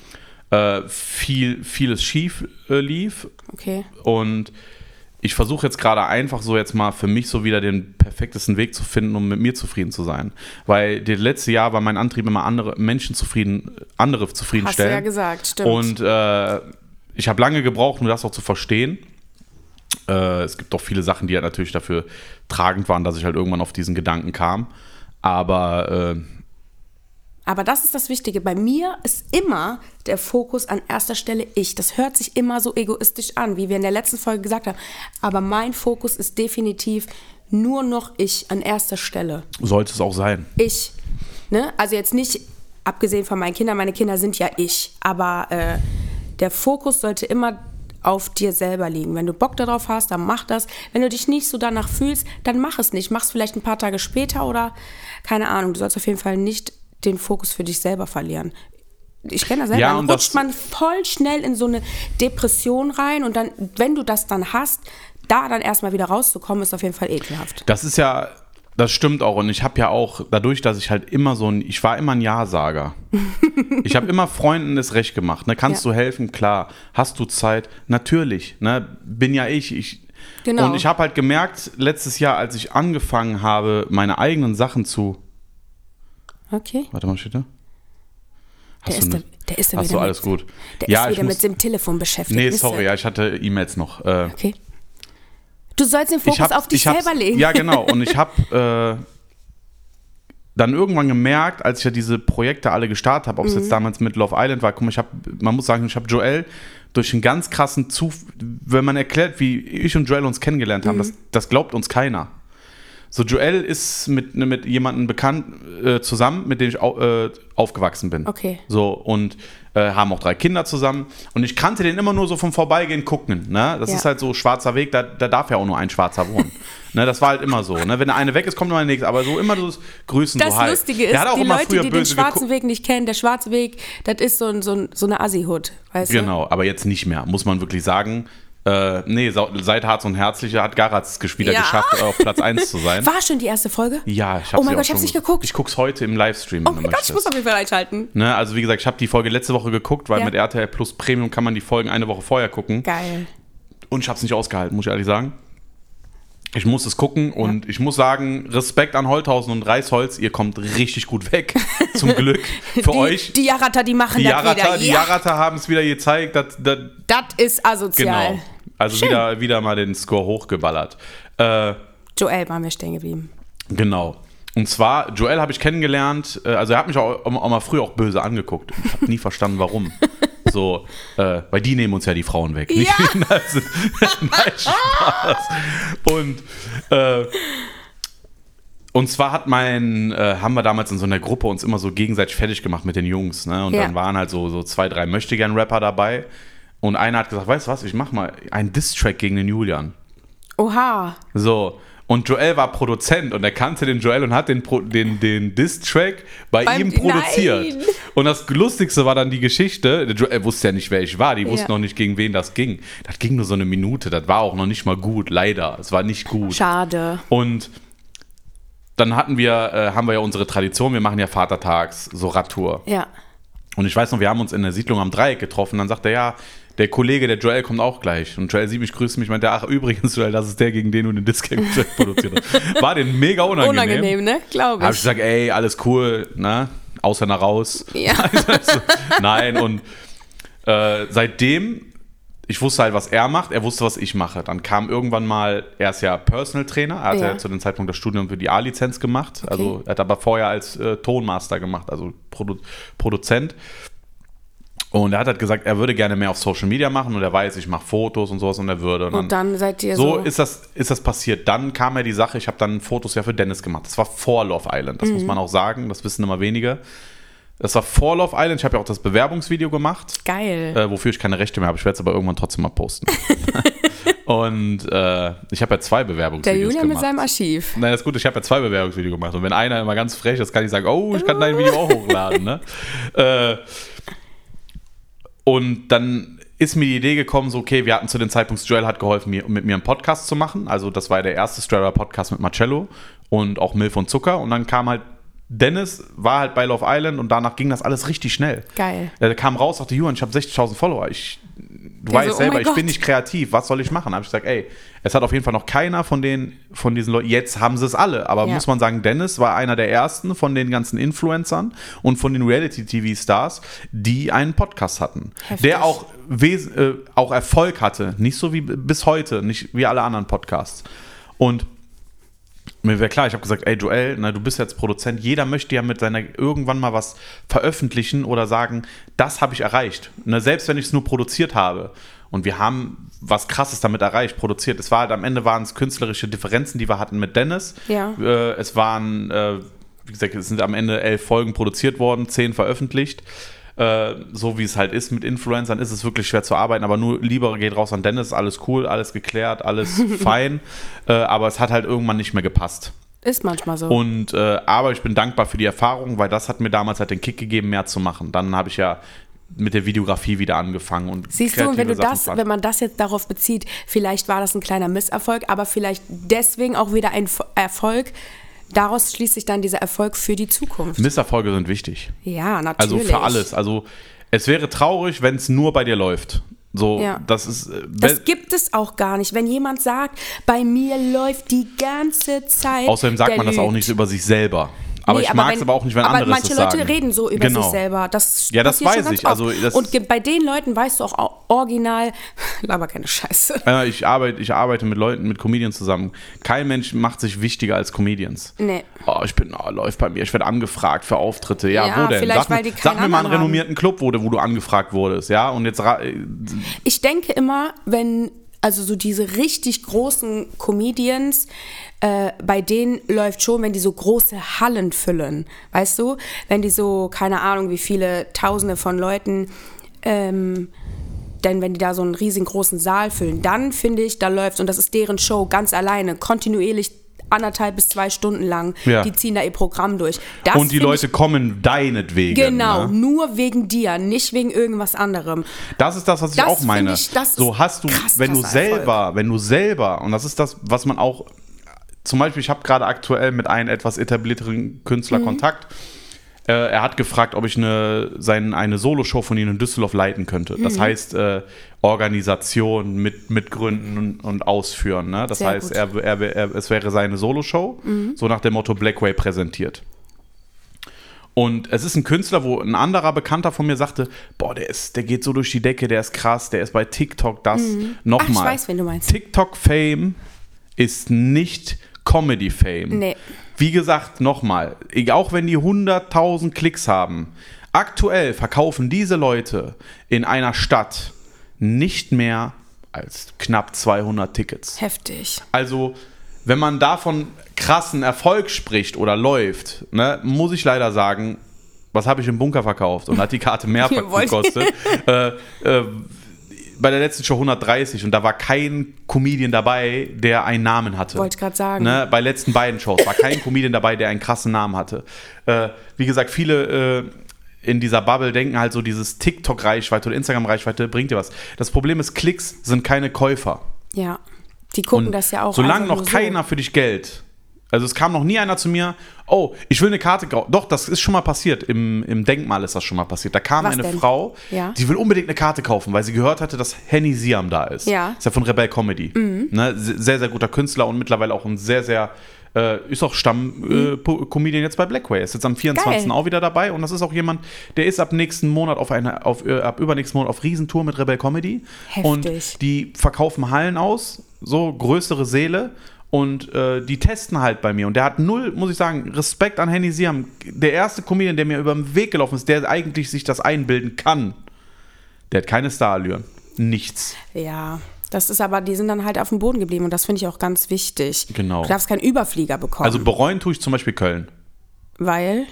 Äh, viel, vieles schief äh, lief Okay. und ich versuche jetzt gerade einfach so jetzt mal für mich so wieder den perfektesten Weg zu finden, um mit mir zufrieden zu sein. Weil das letzte Jahr war mein Antrieb immer andere Menschen zufrieden, andere Hast du zufriedenstellen. ja gesagt, stimmt. Und äh, ich habe lange gebraucht, um das auch zu verstehen. Äh, es gibt auch viele Sachen, die halt natürlich dafür tragend waren, dass ich halt irgendwann auf diesen Gedanken kam. Aber äh, Aber das ist das Wichtige. Bei mir ist immer der Fokus an erster Stelle ich. Das hört sich immer so egoistisch an, wie wir in der letzten Folge gesagt haben. Aber mein Fokus ist definitiv nur noch ich an erster Stelle. sollte es auch sein. Ich. Ne? Also jetzt nicht, abgesehen von meinen Kindern, meine Kinder sind ja ich. Aber äh, der Fokus sollte immer auf dir selber liegen. Wenn du Bock darauf hast, dann mach das. Wenn du dich nicht so danach fühlst, dann mach es nicht. Mach es vielleicht ein paar Tage später oder keine Ahnung. Du sollst auf jeden Fall nicht den Fokus für dich selber verlieren. Ich kenne das selber, Ja, dann und rutscht das- man voll schnell in so eine Depression rein und dann, wenn du das dann hast, da dann erstmal wieder rauszukommen, ist auf jeden Fall ekelhaft. Das ist ja, das stimmt auch. Und ich habe ja auch, dadurch, dass ich halt immer so ein, ich war immer ein Ja-Sager. Ich habe immer Freunden das Recht gemacht. Ne? Kannst Ja. du helfen? Klar. Hast du Zeit? Natürlich. Ne? Bin ja ich. ich Genau. Und ich habe halt gemerkt, letztes Jahr, als ich angefangen habe, meine eigenen Sachen zu. Okay. Warte mal, steht da? Der Hast ist, du da, ne- der ist da Ach wieder so, alles mit, gut. Der Ja, ist ich wieder muss- mit dem Telefon beschäftigt. Nee, wisst sorry, ihr? ja, ich hatte E-Mails noch. Äh, Okay. Du sollst den Fokus ich hab, auf dich ich hab's- selber legen. Ja, genau. Und ich habe äh, dann irgendwann gemerkt, als ich ja diese Projekte alle gestartet habe, ob es Mhm. jetzt damals mit Love Island war, guck mal, ich habe, man muss sagen, ich habe Joel durch einen ganz krassen Zuf, wenn man erklärt, wie ich und Joel uns kennengelernt haben, Mhm. das, das glaubt uns keiner. So, Joel ist mit, mit jemandem bekannt äh, zusammen, mit dem ich au, äh, aufgewachsen bin. Okay. So, und äh, haben auch drei Kinder zusammen. Und ich kannte den immer nur so vom Vorbeigehen gucken. Ne? Das Ja. ist halt so schwarzer Weg, da, da darf ja auch nur ein Schwarzer wohnen. Ne? Das war halt immer so. Ne? Wenn der eine weg ist, kommt noch der nächste. Aber so immer das Grüßen Das so halt. Lustige Der hat ist, auch die immer Leute, früher die den böse schwarzen geguckt. Weg nicht kennen, der schwarze Weg, das ist so, ein, so, ein, so eine Assi-Hood, weißt du? Genau, aber jetzt nicht mehr, muss man wirklich sagen. Äh, nee, sau- seit Harz und Herzliche hat Garatz gesch- wieder Ja. geschafft, auf Platz eins zu sein. War schon die erste Folge? Ja, ich habe Oh mein Gott, ich hab's nicht geguckt. Ich guck's heute im Livestream. Oh wenn du mein Gott, ich möchtest. muss auf jeden Fall einschalten. Ne, also wie gesagt, ich habe die Folge letzte Woche geguckt, weil Ja. mit R T L Plus Premium kann man die Folgen eine Woche vorher gucken. Geil. Und ich habe es nicht ausgehalten, muss ich ehrlich sagen. Ich muss es gucken und ich muss sagen, Respekt an Holthausen und Reisholz, ihr kommt richtig gut weg. Zum Glück für die, euch. Die Jarata, die machen Die das Jarata, wieder. die Ja, Jarata haben es wieder gezeigt. Das, das, das ist asozial. genau. Also Schön. wieder, wieder mal den Score hochgeballert. Äh, Joel war mir stehen geblieben. genau. Und zwar, Joel habe ich kennengelernt, äh, also er hat mich auch, auch mal früher auch böse angeguckt. Ich habe nie verstanden, warum. So, äh, weil die nehmen uns ja die Frauen weg. Nicht Ja. also, nein, Spaß. Und, äh, und zwar hat mein, äh, haben wir damals in so einer Gruppe uns immer so gegenseitig fertig gemacht mit den Jungs. Ne? Und ja. dann waren halt so, so zwei, drei Möchtegern-Rapper dabei. Und einer hat gesagt, weißt du was, ich mach mal einen Diss-Track gegen den Julian. Oha. So. Und Joel war Produzent und er kannte den Joel und hat den, Pro, den, den Diss-Track bei Beim, ihm produziert. Nein. Und das Lustigste war dann die Geschichte, der Joel wusste ja nicht, wer ich war, die wussten ja. noch nicht, gegen ven das ging. Das ging nur so eine Minute, das war auch noch nicht mal gut, leider. Es war nicht gut. Schade. Und dann hatten wir, äh, haben wir ja unsere Tradition, wir machen ja Vatertags, so Radtour. Ja. Und ich weiß noch, wir haben uns in der Siedlung am Dreieck getroffen, dann sagt er, ja, der Kollege, der Joel, kommt auch gleich. Und Joel sieht mich, grüßt mich, meinte, ach, übrigens, Joel, das ist der, gegen den du den Disc-Track produziert hast. War den mega unangenehm. Unangenehm, ne? Glaube ich. Hab ich gesagt, ey, alles cool, ne? Ausländer raus. Ja. Nein, und äh, seitdem, ich wusste halt, was er macht, er wusste, was ich mache. Dann kam irgendwann mal, er ist ja Personal Trainer, er hat ja, ja zu dem Zeitpunkt das Studium für die A-Lizenz gemacht. Okay. Also er hat aber vorher als äh, Tonmaster gemacht, also Produ- Produzent. Und er hat halt gesagt, er würde gerne mehr auf Social Media machen und er weiß, ich mache Fotos und sowas und er würde. Und, und dann, dann seid ihr so. So so ist das, ist das passiert. Dann kam ja die Sache, ich habe dann Fotos ja für Dennis gemacht. Das war vor Love Island, das mhm. muss man auch sagen, das wissen immer wenige. Das war vor Love Island, ich habe ja auch das Bewerbungsvideo gemacht. Geil. Äh, wofür ich keine Rechte mehr habe, ich werde es aber irgendwann trotzdem mal posten. Und äh, ich habe ja zwei Bewerbungsvideos gemacht. Der Julian mit seinem Archiv. Nein, das ist gut, ich habe ja zwei Bewerbungsvideos gemacht. Und wenn einer immer ganz frech ist, kann ich sagen, oh, ich kann dein Video auch hochladen. Ne? äh, Und dann ist mir die Idee gekommen, so okay, wir hatten zu dem Zeitpunkt, Joel hat geholfen, mir, mit mir einen Podcast zu machen. Also das war der erste Strata-Podcast mit Marcello und auch Milf und Zucker. Und dann kam halt Dennis, war halt bei Love Island und danach ging das alles richtig schnell. Geil. Der kam raus, sagte, Julian, ich habe sechzigtausend Follower. Ich, du Der weißt so, selber, oh ich Gott. bin nicht kreativ. Was soll ich machen? Da habe ich gesagt, ey, es hat auf jeden Fall noch keiner von, den, von diesen Leuten, jetzt haben sie es alle. Aber ja. muss man sagen, Dennis war einer der ersten von den ganzen Influencern und von den Reality-T V-Stars, die einen Podcast hatten. Heftig. Der auch, wes- äh, auch Erfolg hatte. Nicht so wie bis heute, nicht wie alle anderen Podcasts. Und mir wäre klar, ich habe gesagt, ey Joel, na, du bist jetzt Produzent, jeder möchte ja mit seiner irgendwann mal was veröffentlichen oder sagen, das habe ich erreicht. Ne, selbst wenn ich es nur produziert habe. Und wir haben was Krasses damit erreicht, produziert. Es war halt, am Ende waren es künstlerische Differenzen, die wir hatten mit Dennis. Ja. Äh, es waren, äh, wie gesagt, es sind am Ende elf Folgen produziert worden, zehn veröffentlicht. Äh, so wie es halt ist mit Influencern, ist es wirklich schwer zu arbeiten, aber nur lieber geht raus an Dennis, alles cool, alles geklärt, alles fein, äh, aber es hat halt irgendwann nicht mehr gepasst. Ist manchmal so. Und, äh, aber ich bin dankbar für die Erfahrung, weil das hat mir damals halt den Kick gegeben, mehr zu machen. Dann habe ich ja mit der Videografie wieder angefangen. Und siehst du, und wenn du Sachen das, fand. wenn man das jetzt darauf bezieht, vielleicht war das ein kleiner Misserfolg, aber vielleicht deswegen auch wieder ein Erfolg. Daraus schließt sich dann dieser Erfolg für die Zukunft. Misserfolge sind wichtig. Ja, natürlich. Also für alles. Also es wäre traurig, wenn es nur bei dir läuft. So, ja. das ist. Äh, das gibt es auch gar nicht. Wenn jemand sagt, bei mir läuft die ganze Zeit. Außerdem sagt man lügt. das auch nicht über sich selber. Aber nee, ich mag es aber auch nicht, wenn andere es sagen. Aber manche Leute reden so über genau. sich selber. Das ja, das weiß ich. Also, das und bei den Leuten weißt du auch original, laber keine Scheiße. Ja, ich, arbeite, ich arbeite mit Leuten, mit Comedians zusammen. Kein Mensch macht sich wichtiger als Comedians. Nee. Oh, ich bin, oh, läuft bei mir. Ich werde angefragt für Auftritte. Ja, ja wo denn? Vielleicht, sag, weil die sag mir mal einen haben. renommierten Club, wo, wo du angefragt wurdest. Ja, und jetzt. Ich denke immer, wenn. Also so diese richtig großen Comedians, äh, bei denen läuft schon, wenn die so große Hallen füllen, weißt du? Wenn die so, keine Ahnung, wie viele Tausende von Leuten, ähm, denn wenn die da so einen riesengroßen Saal füllen, dann finde ich, da läuft, und das ist deren Show ganz alleine, kontinuierlich anderthalb bis zwei Stunden lang, ja. Die ziehen da ihr Programm durch. Das und die Leute ich, kommen deinetwegen. Genau, ne? Nur wegen dir, nicht wegen irgendwas anderem. Das ist das, was ich das auch meine. Ich, das so hast du, krass, wenn du selber, Erfolg. wenn du selber, und das ist das, was man auch, zum Beispiel, ich habe gerade aktuell mit einem etwas etablierteren Künstler mhm. Kontakt. Äh, er hat gefragt, ob ich eine, sein, eine Soloshow von ihm in Düsseldorf leiten könnte. Das mhm. heißt, äh, Organisation mit, mit Gründen und, und Ausführen. Ne? Das Sehr heißt, er, er, er, es wäre seine Soloshow, mhm. so nach dem Motto Blackway präsentiert. Und es ist ein Künstler, wo ein anderer Bekannter von mir sagte, boah, der ist, der geht so durch die Decke, der ist krass, der ist bei TikTok das. Mhm. Nochmal. Ach, ich weiß, wen du meinst. TikTok-Fame ist nicht Comedy-Fame. Nee. wie gesagt, nochmal, auch wenn die hunderttausend Klicks haben, aktuell verkaufen diese Leute in einer Stadt nicht mehr als knapp zweihundert Tickets. Heftig. Also, wenn man davon krassen Erfolg spricht oder läuft, ne, muss ich leider sagen, was habe ich im Bunker verkauft und hat die Karte mehr gekostet. äh, äh, bei der letzten Show hundertdreißig und da war kein Comedian dabei, der einen Namen hatte. Wollte ich gerade sagen. Ne, bei den letzten beiden Shows war kein Comedian dabei, der einen krassen Namen hatte. Äh, wie gesagt, viele äh, in dieser Bubble denken halt so, dieses TikTok-Reichweite oder Instagram-Reichweite bringt dir was. Das Problem ist, Klicks sind keine Käufer. Ja, die gucken und das ja auch. Solange noch so. keiner für dich Geld. Also es kam noch nie einer zu mir, oh, ich will eine Karte kaufen. Doch, das ist schon mal passiert. Im, im Denkmal ist das schon mal passiert. Da kam Was eine denn? Frau, Ja. die will unbedingt eine Karte kaufen, weil sie gehört hatte, dass Henny Siam da ist. Ja. Ist ja von Rebel Comedy. Mhm. Ne? Sehr, sehr guter Künstler und mittlerweile auch ein sehr, sehr, äh, ist auch Stamm-Comedian äh, jetzt bei Blackway. Ist jetzt am vierundzwanzigsten Geil. auch wieder dabei und das ist auch jemand, der ist ab nächsten Monat auf eine, auf, äh, ab übernächsten Monat auf Riesentour mit Rebel Comedy. Heftig. Und die verkaufen Hallen aus, so größere Säle. Und äh, die testen halt bei mir. Und der hat null, muss ich sagen, Respekt an Henny Siam. Der erste Comedian, der mir über den Weg gelaufen ist, der eigentlich sich das einbilden kann, der hat keine Starallüren. Nichts. Ja, das ist aber, die sind dann halt auf dem Boden geblieben und das finde ich auch ganz wichtig. Genau. Du darfst keinen Überflieger bekommen. Also bereuen tue ich zum Beispiel Köln. Weil?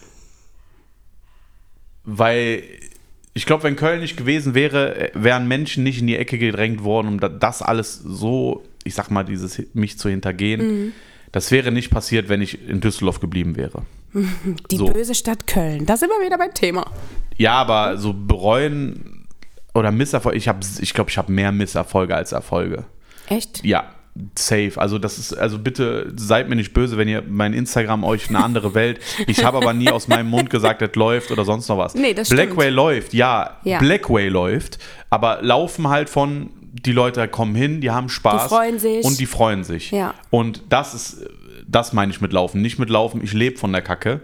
Weil ich glaube, wenn Köln nicht gewesen wäre, wären Menschen nicht in die Ecke gedrängt worden, um das alles so, ich sag mal, dieses mich zu hintergehen. Mhm. Das wäre nicht passiert, wenn ich in Düsseldorf geblieben wäre. Die so. böse Stadt Köln. Da sind wir wieder beim Thema. Ja, aber so bereuen oder Misserfolge, ich glaube, ich, glaub, ich habe mehr Misserfolge als Erfolge. Echt? Ja, safe. Also das ist, also bitte seid mir nicht böse, wenn ihr mein Instagram euch eine andere Welt. Ich habe aber nie aus meinem Mund gesagt, das läuft oder sonst noch was. Nee, das Blackway stimmt. läuft, ja, ja. Blackway läuft, aber laufen halt von, die Leute kommen hin, die haben Spaß. Die freuen sich. Und die freuen sich. Ja. Und das ist, das meine ich mit Laufen. Nicht mit Laufen, ich lebe von der Kacke.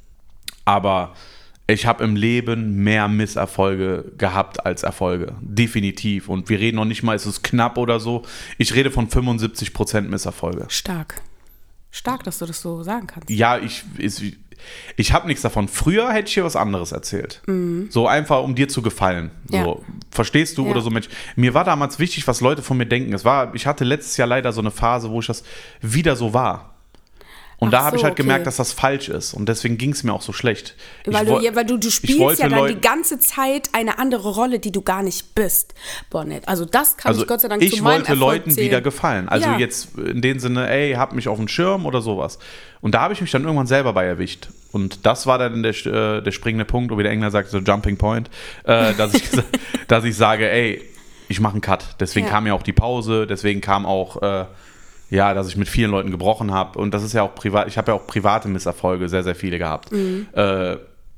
Aber ich habe im Leben mehr Misserfolge gehabt als Erfolge. Definitiv. Und wir reden noch nicht mal, ist es knapp oder so. Ich rede von fünfundsiebzig Prozent Misserfolge. Stark. Stark, dass du das so sagen kannst. Ja, ich, ich, ich habe nichts davon. Früher hätte ich dir was anderes erzählt. Mhm. So einfach, um dir zu gefallen. So, ja. Verstehst du? Ja. Oder so, Mensch. Mir war damals wichtig, was Leute von mir denken. Es war, ich hatte letztes Jahr leider so eine Phase, wo ich das wieder so war. Und Ach da habe so, ich halt okay. gemerkt, dass das falsch ist. Und deswegen ging es mir auch so schlecht. Weil, ich du, wo- ja, weil du, du ich spielst wollte ja dann Leut- die ganze Zeit eine andere Rolle, die du gar nicht bist. Boah, nett. Also das kann Also ich Gott sei Dank ich zu meinem wollte Erfolg Leuten zählen. wieder gefallen. Also Ja. jetzt in dem Sinne, ey, hab mich auf dem Schirm oder sowas. Und da habe ich mich dann irgendwann selber bei erwischt. Und das war dann der, äh, der springende Punkt, oder wie der Engländer sagt, so Jumping Point, äh, dass, ich, dass ich sage, ey, ich mache einen Cut. Deswegen Ja. kam ja auch die Pause, deswegen kam auch, äh, ja, dass ich mit vielen Leuten gebrochen habe. Und das ist ja auch privat, ich habe ja auch private Misserfolge, sehr, sehr viele gehabt. Mhm. Äh,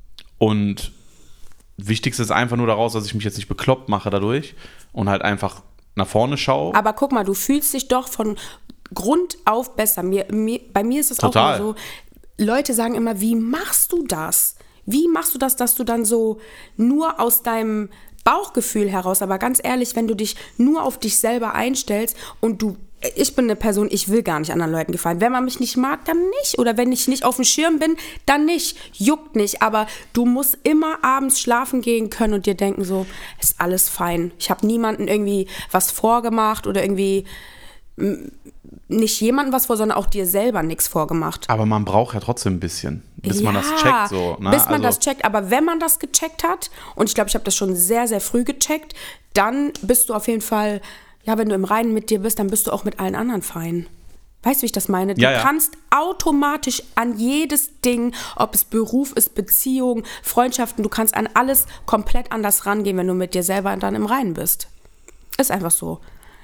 und wichtigste ist einfach nur daraus, dass ich mich jetzt nicht bekloppt mache dadurch und halt einfach nach vorne schaue. Aber guck mal, du fühlst dich doch von Grund auf besser. Mir, mir, bei mir ist es auch Total. immer so, Leute sagen immer, wie machst du das? Wie machst du das, dass du dann so nur aus deinem Bauchgefühl heraus, aber ganz ehrlich, wenn du dich nur auf dich selber einstellst und du, ich bin eine Person, ich will gar nicht anderen Leuten gefallen. Wenn man mich nicht mag, dann nicht. Oder wenn ich nicht auf dem Schirm bin, dann nicht. Juckt nicht. Aber du musst immer abends schlafen gehen können und dir denken so, ist alles fein. Ich habe niemandem irgendwie was vorgemacht oder irgendwie m, nicht jemandem was vor, sondern auch dir selber nichts vorgemacht. Aber man braucht ja trotzdem ein bisschen, bis Ja, man das checkt. So, ne? bis man also, das checkt. Aber wenn man das gecheckt hat, und ich glaube, ich habe das schon sehr, sehr früh gecheckt, dann bist du auf jeden Fall, ja, wenn du im Reinen mit dir bist, dann bist du auch mit allen anderen fein. Weißt du, wie ich das meine? Du Ja, ja. kannst automatisch an jedes Ding, ob es Beruf ist, Beziehung, Freundschaften, du kannst an alles komplett anders rangehen, wenn du mit dir selber dann im Reinen bist. Ist einfach so.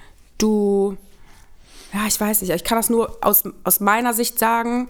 Du, ja, ich weiß nicht, ich kann das nur aus, aus meiner Sicht sagen,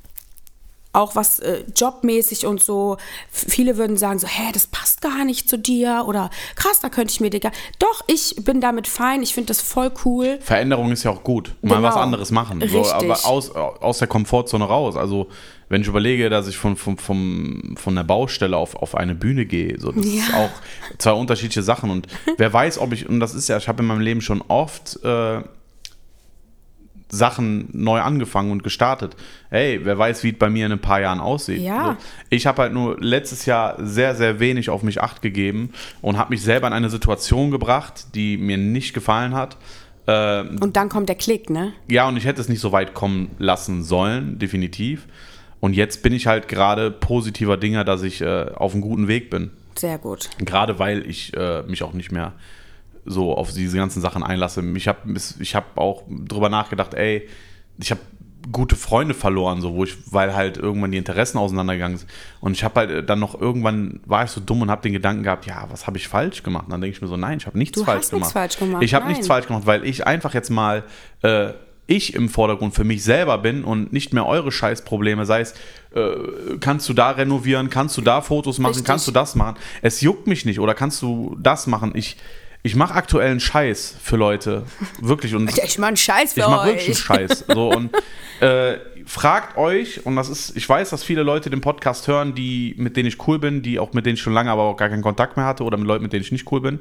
auch was äh, jobmäßig und so, F- viele würden sagen so, hä, das passt gar nicht zu dir oder krass, da könnte ich mir dir gar... Doch, ich bin damit fein, ich finde das voll cool. Veränderung ist ja auch gut. Mal Genau. was anderes machen. So, Richtig. aber aus, aus der Komfortzone raus. Also, wenn ich überlege, dass ich von, von, von, von der Baustelle auf, auf eine Bühne gehe, so, das Ja. ist auch zwei unterschiedliche Sachen. Und wer weiß, ob ich, und das ist ja, ich habe in meinem Leben schon oft äh, Sachen neu angefangen und gestartet. Hey, wer weiß, wie es bei mir in ein paar Jahren aussieht. Ja. So. Ich habe halt nur letztes Jahr sehr, sehr wenig auf mich Acht gegeben und habe mich selber in eine Situation gebracht, die mir nicht gefallen hat. Ähm, und dann kommt der Klick, ne? Ja, und ich hätte es nicht so weit kommen lassen sollen, definitiv. Und jetzt bin ich halt gerade positiver Dinger, dass ich äh, auf einem guten Weg bin. Sehr gut. Gerade weil ich äh, mich auch nicht mehr so auf diese ganzen Sachen einlasse. Ich habe ich hab auch drüber nachgedacht, ey, ich habe gute Freunde verloren, so, wo ich, weil halt irgendwann die Interessen auseinandergegangen sind. Und ich habe halt dann noch irgendwann, war ich so dumm und habe den Gedanken gehabt, ja, was habe ich falsch gemacht? Und dann denke ich mir so, nein, ich habe nichts du falsch hast gemacht. Nichts falsch gemacht. Ich habe nichts falsch gemacht, weil ich einfach jetzt mal äh, ich im Vordergrund für mich selber bin und nicht mehr eure Scheißprobleme, sei es, äh, kannst du da renovieren, kannst du da Fotos machen, Richtig. kannst du das machen. Es juckt mich nicht oder kannst du das machen. Ich Ich mache aktuell einen Scheiß für Leute, wirklich. Und ich mache einen Scheiß für ich mach euch. wirklich einen Scheiß. So, und äh, fragt euch, und das ist, ich weiß, dass viele Leute den Podcast hören, die, mit denen ich cool bin, die auch mit denen ich schon lange aber auch gar keinen Kontakt mehr hatte oder mit Leuten, mit denen ich nicht cool bin.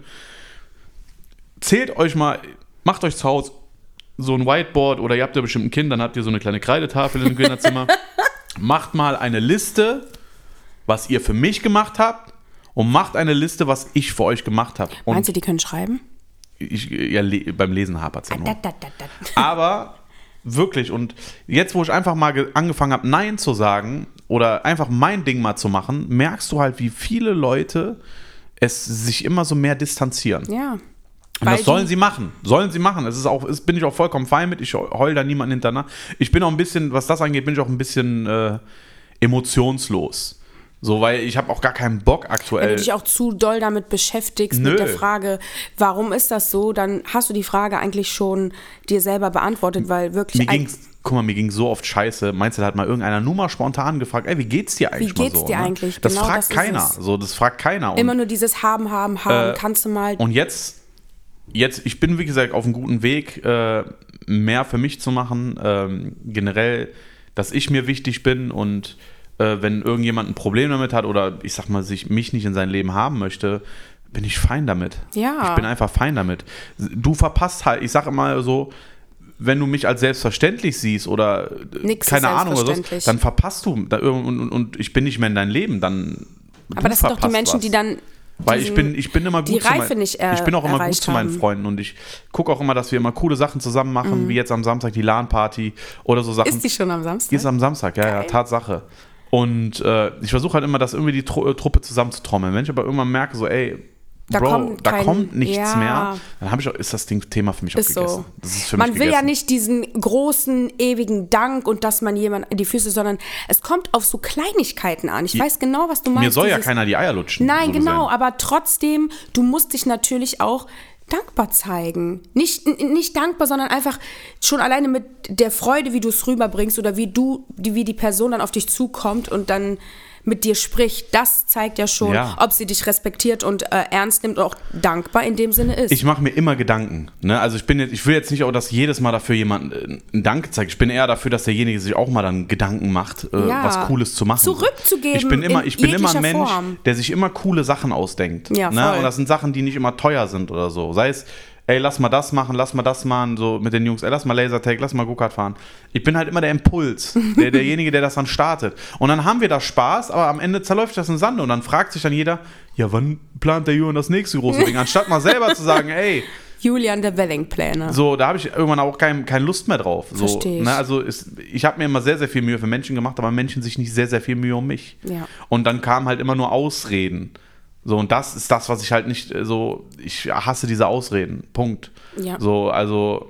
Zählt euch mal, macht euch zu Hause so ein Whiteboard oder ihr habt ja bestimmt ein Kind, dann habt ihr so eine kleine Kreidetafel im Kinderzimmer. Macht mal eine Liste, was ihr für mich gemacht habt. Und macht eine Liste, was ich für euch gemacht habe. Meinst du, die können schreiben? Ich, ja, le- beim Lesen hapert es ja nur. Da, da, da, da. Aber wirklich, und jetzt, wo ich einfach mal ge- angefangen habe, Nein zu sagen oder einfach mein Ding mal zu machen, merkst du halt, wie viele Leute es sich immer so mehr distanzieren. Ja. Und Weil das sollen die- sie machen. Sollen sie machen. Es ist auch, es bin ich auch vollkommen fein mit. Ich heul da niemanden hinterher. Ich bin auch ein bisschen, was das angeht, bin ich auch ein bisschen äh, emotionslos. So, weil ich habe auch gar keinen Bock aktuell. Wenn du dich auch zu doll damit beschäftigst, Nö. mit der Frage, warum ist das so, dann hast du die Frage eigentlich schon dir selber beantwortet, weil wirklich... Mir ging's, guck mal, mir ging so oft scheiße. Meinst du, da hat mal irgendeiner nur mal spontan gefragt, ey, wie geht's dir eigentlich Wie mal geht's so? dir ne? eigentlich? Das Genau, fragt das ist keiner. es. So, das fragt keiner. Und, immer nur dieses Haben, Haben, Haben, äh, kannst du mal... und jetzt, jetzt, ich bin, wie gesagt, auf einem guten Weg, äh, mehr für mich zu machen. Ähm, generell, dass ich mir wichtig bin und äh, wenn irgendjemand ein Problem damit hat oder ich sag mal, sich mich nicht in sein Leben haben möchte, bin ich fein damit. Ja. Ich bin einfach fein damit. Du verpasst halt, ich sage immer so, wenn du mich als selbstverständlich siehst oder Nix keine ist Ahnung oder so, selbstverständlich. dann verpasst du da, und, und, und ich bin nicht mehr in dein Leben, dann Aber du das sind doch die verpasst Menschen, was. die dann Weil ich diesen- bin, ich bin immer gut die zu Reife meinen, nicht er- ich bin auch immer gut erreicht zu meinen haben. Freunden und ich gucke auch immer, dass wir immer coole Sachen zusammen machen, Mhm. wie jetzt am Samstag die LAN-Party oder so Sachen. Ist die schon am Samstag? Die ist am Samstag, ja, ja, Geil. Tatsache. Und äh, ich versuche halt immer, das irgendwie die Tru Truppe zusammenzutrommeln. Wenn ich aber irgendwann merke, so, ey, Da Bro, kommt da kein- kommt nichts ja. mehr, dann habe ich auch, ist das Ding Thema für mich auch Ist gegessen. so. Das ist für Man mich will ja gegessen. nicht diesen großen, ewigen Dank und dass man jemand in die Füße, sondern es kommt auf so Kleinigkeiten an. Ich Ja. weiß genau, was du meinst. Mir soll ja dieses- keiner die Eier lutschen. Nein, so genau, gesehen. aber trotzdem, du musst dich natürlich auch dankbar zeigen. Nicht, n- nicht dankbar, sondern einfach schon alleine mit der Freude, wie du es rüberbringst oder wie du, die, wie die Person dann auf dich zukommt und dann mit dir spricht. Das zeigt ja schon, Ja. ob sie dich respektiert und äh, ernst nimmt und auch dankbar in dem Sinne ist. Ich mache mir immer Gedanken. Ne? Also ich bin jetzt, ich will jetzt nicht auch, dass jedes Mal dafür jemand äh, einen Dank zeigt. Ich bin eher dafür, dass derjenige sich auch mal dann Gedanken macht, äh, Ja. was Cooles zu machen. Zurückzugeben Ich bin immer, in ich bin immer ein jeglicher Mensch, Form. der sich immer coole Sachen ausdenkt. Ja, ne? voll. Und das sind Sachen, die nicht immer teuer sind oder so. Sei es, ey, lass mal das machen, lass mal das machen, so mit den Jungs, ey, lass mal Lasertag, lass mal Go-Kart fahren. Ich bin halt immer der Impuls, der, derjenige, der das dann startet. Und dann haben wir da Spaß, aber am Ende zerläuft das im Sande und dann fragt sich dann jeder, ja, wann plant der Jürgen das nächste große Ding? Anstatt mal selber zu sagen, ey, Julian, der Wedding-Planner. so, da habe ich irgendwann auch kein, keine Lust mehr drauf. So, Versteh ich. ne, also ist, ich habe mir immer sehr, sehr viel Mühe für Menschen gemacht, aber Menschen sich nicht sehr, sehr viel Mühe um mich. Ja. Und dann kamen halt immer nur Ausreden. So, und das ist das, was ich halt nicht äh, so, ich hasse diese Ausreden. Punkt. Ja. So, also,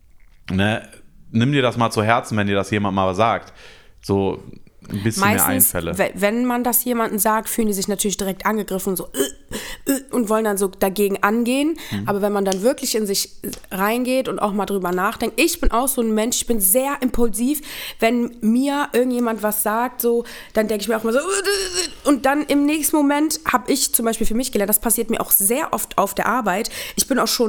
ne, nimm dir das mal zu Herzen, wenn dir das jemand mal sagt. So, ein bisschen mehr Meistens, Einfälle. we- wenn man das jemandem sagt, fühlen die sich natürlich direkt angegriffen und so äh, äh, und wollen dann so dagegen angehen. Mhm. Aber wenn man dann wirklich in sich reingeht und auch mal drüber nachdenkt, ich bin auch so ein Mensch, ich bin sehr impulsiv. Wenn mir irgendjemand was sagt, so, dann denke ich mir auch mal so äh, und dann im nächsten Moment habe ich zum Beispiel für mich gelernt, das passiert mir auch sehr oft auf der Arbeit. Ich bin auch schon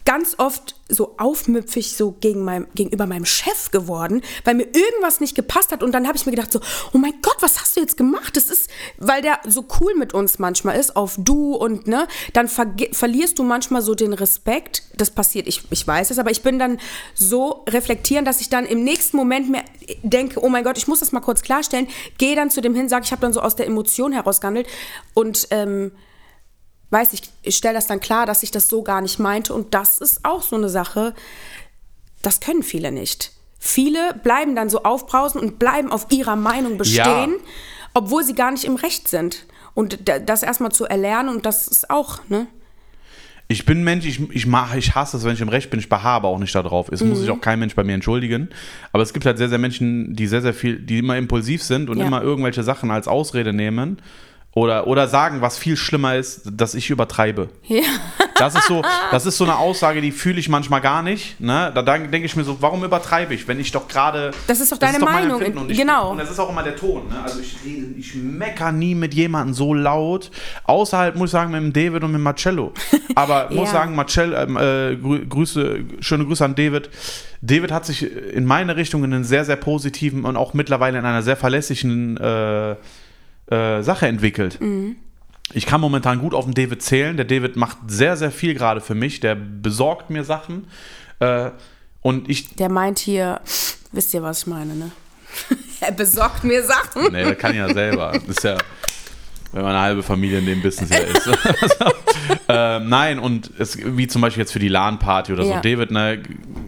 ganz oft so aufmüpfig so gegen mein, gegenüber meinem Chef geworden, weil mir irgendwas nicht gepasst hat und dann habe ich mir gedacht so, oh mein Gott, was hast du jetzt gemacht? Das ist, weil der so cool mit uns manchmal ist, auf du und ne, dann verge- verlierst du manchmal so den Respekt. Das passiert, ich, ich weiß es, aber ich bin dann so reflektierend, dass ich dann im nächsten Moment mir denke, oh mein Gott, ich muss das mal kurz klarstellen, gehe dann zu dem hin, sage, ich habe dann so aus der Emotion heraus gehandelt und ähm, weiß ich, ich stelle das dann klar, dass ich das so gar nicht meinte und das ist auch so eine Sache, das können viele nicht. Viele bleiben dann so aufbrausen und bleiben auf ihrer Meinung bestehen, ja. obwohl sie gar nicht im Recht sind. Und das erstmal zu erlernen und das ist auch, ne? Ich bin Mensch, ich, ich, mach, ich hasse es, wenn ich im Recht bin, ich beharre aber auch nicht darauf. Es mhm. muss sich auch kein Mensch bei mir entschuldigen. Aber es gibt halt sehr, sehr Menschen, die sehr, sehr viel, die immer impulsiv sind und ja. immer irgendwelche Sachen als Ausrede nehmen. Oder, oder sagen, was viel schlimmer ist, dass ich übertreibe. Ja. Das ist so, das ist so eine Aussage, die fühle ich manchmal gar nicht. Ne? Da denke ich mir so, warum übertreibe ich, wenn ich doch gerade... Das ist doch deine Meinung. Und ich, genau. Und das ist auch immer der Ton. Ne? Also ich, ich meckere nie mit jemandem so laut. Außerhalb muss ich sagen, mit dem David und mit Marcello. Aber muss ja. sagen, Marcello, äh, Grüße, schöne Grüße an David. David hat sich in meine Richtung in einen sehr, sehr positiven und auch mittlerweile in einer sehr verlässlichen... Äh, Äh, Sache entwickelt. Mhm. Ich kann momentan gut auf den David zählen. Der David macht sehr, sehr viel gerade für mich. Der besorgt mir Sachen. Äh, und ich. Der meint hier, wisst ihr, was ich meine, ne? Er besorgt mir Sachen. Nee, der kann ja selber. Das ist ja, wenn man eine halbe Familie in dem Business hier ist. äh, nein, und es, wie zum Beispiel jetzt für die LAN-Party oder so. Ja. David, ne,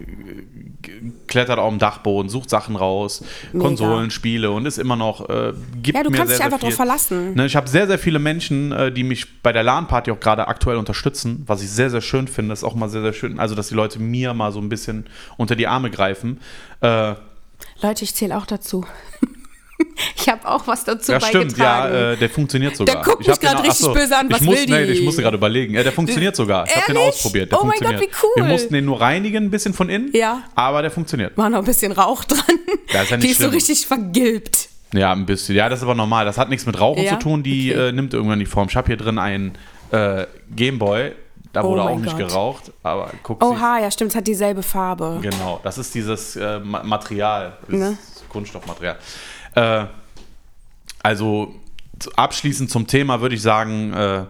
klettert auf dem Dachboden, sucht Sachen raus, Mega. Konsolen, Spiele und ist immer noch, äh, gibt ja, du mir kannst sehr, dich einfach sehr viel. drauf verlassen. Ne, ich habe sehr, sehr viele Menschen, äh, die mich bei der LAN-Party auch gerade aktuell unterstützen, was ich sehr, sehr schön finde. Das ist auch mal sehr, sehr schön, also dass die Leute mir mal so ein bisschen unter die Arme greifen. Äh, Leute, ich zähle auch dazu. Ich habe auch was dazu ja, beigetragen. Stimmt, ja, äh, der funktioniert sogar. Der guckt mich gerade richtig böse an, was muss, will die? Nee, ich musste gerade überlegen. Ja, der funktioniert sogar. Ich habe den ausprobiert. Der oh mein funktioniert. Gott, wie cool. Wir mussten den nur reinigen, ein bisschen von innen, ja. aber der funktioniert. War noch ein bisschen Rauch dran. Ja, ist ja nicht die ist schlimm. so richtig vergilbt. Ja, ein bisschen. Ja, das ist aber normal. Das hat nichts mit Rauchen ja? zu tun. Die okay. äh, nimmt irgendwann die Form. Ich habe hier drin einen äh, Gameboy. Da wurde oh auch nicht Gott. geraucht, aber guck Oha, ja stimmt, es hat dieselbe Farbe. Genau, das ist dieses äh, Material. Das ne? ist Kunststoffmaterial. Äh, Also abschließend zum Thema würde ich sagen, äh,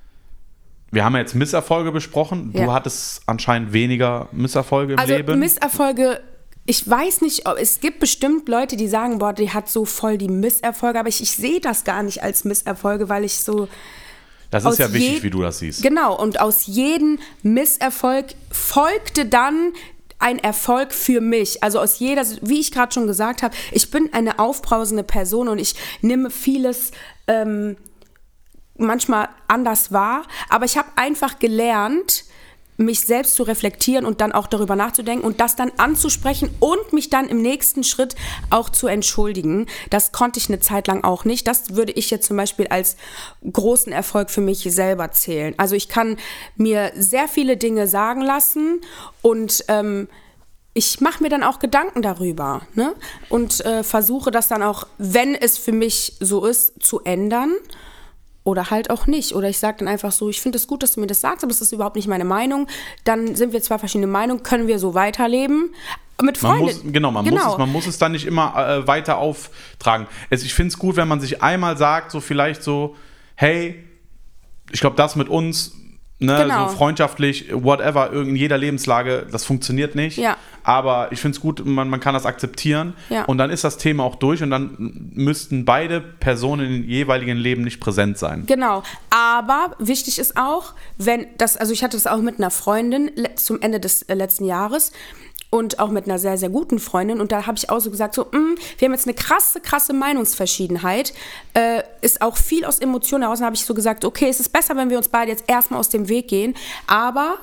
wir haben ja jetzt Misserfolge besprochen. Du ja. hattest anscheinend weniger Misserfolge im also Leben. Also Misserfolge, ich weiß nicht, es gibt bestimmt Leute, die sagen, boah, die hat so voll die Misserfolge, aber ich, ich sehe das gar nicht als Misserfolge, weil ich so... Das ist ja wichtig, je- wie du das siehst. Genau, und aus jedem Misserfolg folgte dann ein Erfolg für mich. Also aus jeder, wie ich gerade schon gesagt habe, ich bin eine aufbrausende Person und ich nehme vieles ähm, manchmal anders wahr. Aber ich habe einfach gelernt, mich selbst zu reflektieren und dann auch darüber nachzudenken und das dann anzusprechen und mich dann im nächsten Schritt auch zu entschuldigen. Das konnte ich eine Zeit lang auch nicht. Das würde ich jetzt zum Beispiel als großen Erfolg für mich selber zählen. Also ich kann mir sehr viele Dinge sagen lassen und ähm, ich mache mir dann auch Gedanken darüber, ne? Und äh, versuche das dann auch, wenn es für mich so ist, zu ändern. Oder halt auch nicht. Oder ich sage dann einfach so, ich finde es gut, dass du mir das sagst, aber das ist überhaupt nicht meine Meinung. Dann sind wir zwei verschiedene Meinungen, können wir so weiterleben. Mit Freunden. Man muss, genau, man, genau. Muss es, man muss es dann nicht immer äh, weiter auftragen. Es, ich finde es gut, wenn man sich einmal sagt, so vielleicht so, hey, ich glaube, das mit uns, ne, genau. so freundschaftlich, whatever, in jeder Lebenslage, das funktioniert nicht. Ja. Aber ich finde es gut, man, man kann das akzeptieren. Ja. Und dann ist das Thema auch durch und dann müssten beide Personen im jeweiligen Leben nicht präsent sein. Genau. Aber wichtig ist auch, wenn das, also ich hatte das auch mit einer Freundin zum Ende des letzten Jahres und auch mit einer sehr, sehr guten Freundin. Und da habe ich auch so gesagt, so, mh, wir haben jetzt eine krasse, krasse Meinungsverschiedenheit. Äh, ist auch viel aus Emotionen heraus. Und da habe ich so gesagt, okay, es ist besser, wenn wir uns beide jetzt erstmal aus dem Weg gehen. Aber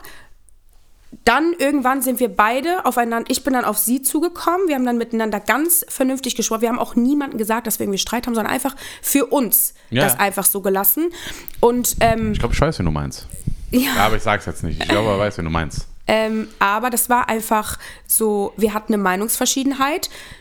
dann irgendwann sind wir beide aufeinander, ich bin dann auf sie zugekommen, wir haben dann miteinander ganz vernünftig gesprochen. Wir haben auch niemandem gesagt, dass wir irgendwie Streit haben, sondern einfach für uns ja. das einfach so gelassen. Und, ähm, ich glaube, ich weiß, wen du meinst. Ja. ja, aber ich sag's jetzt nicht. Ich glaube, ich weiß, wen du meinst. Ähm, aber das war einfach so, wir hatten eine Meinungsverschiedenheit.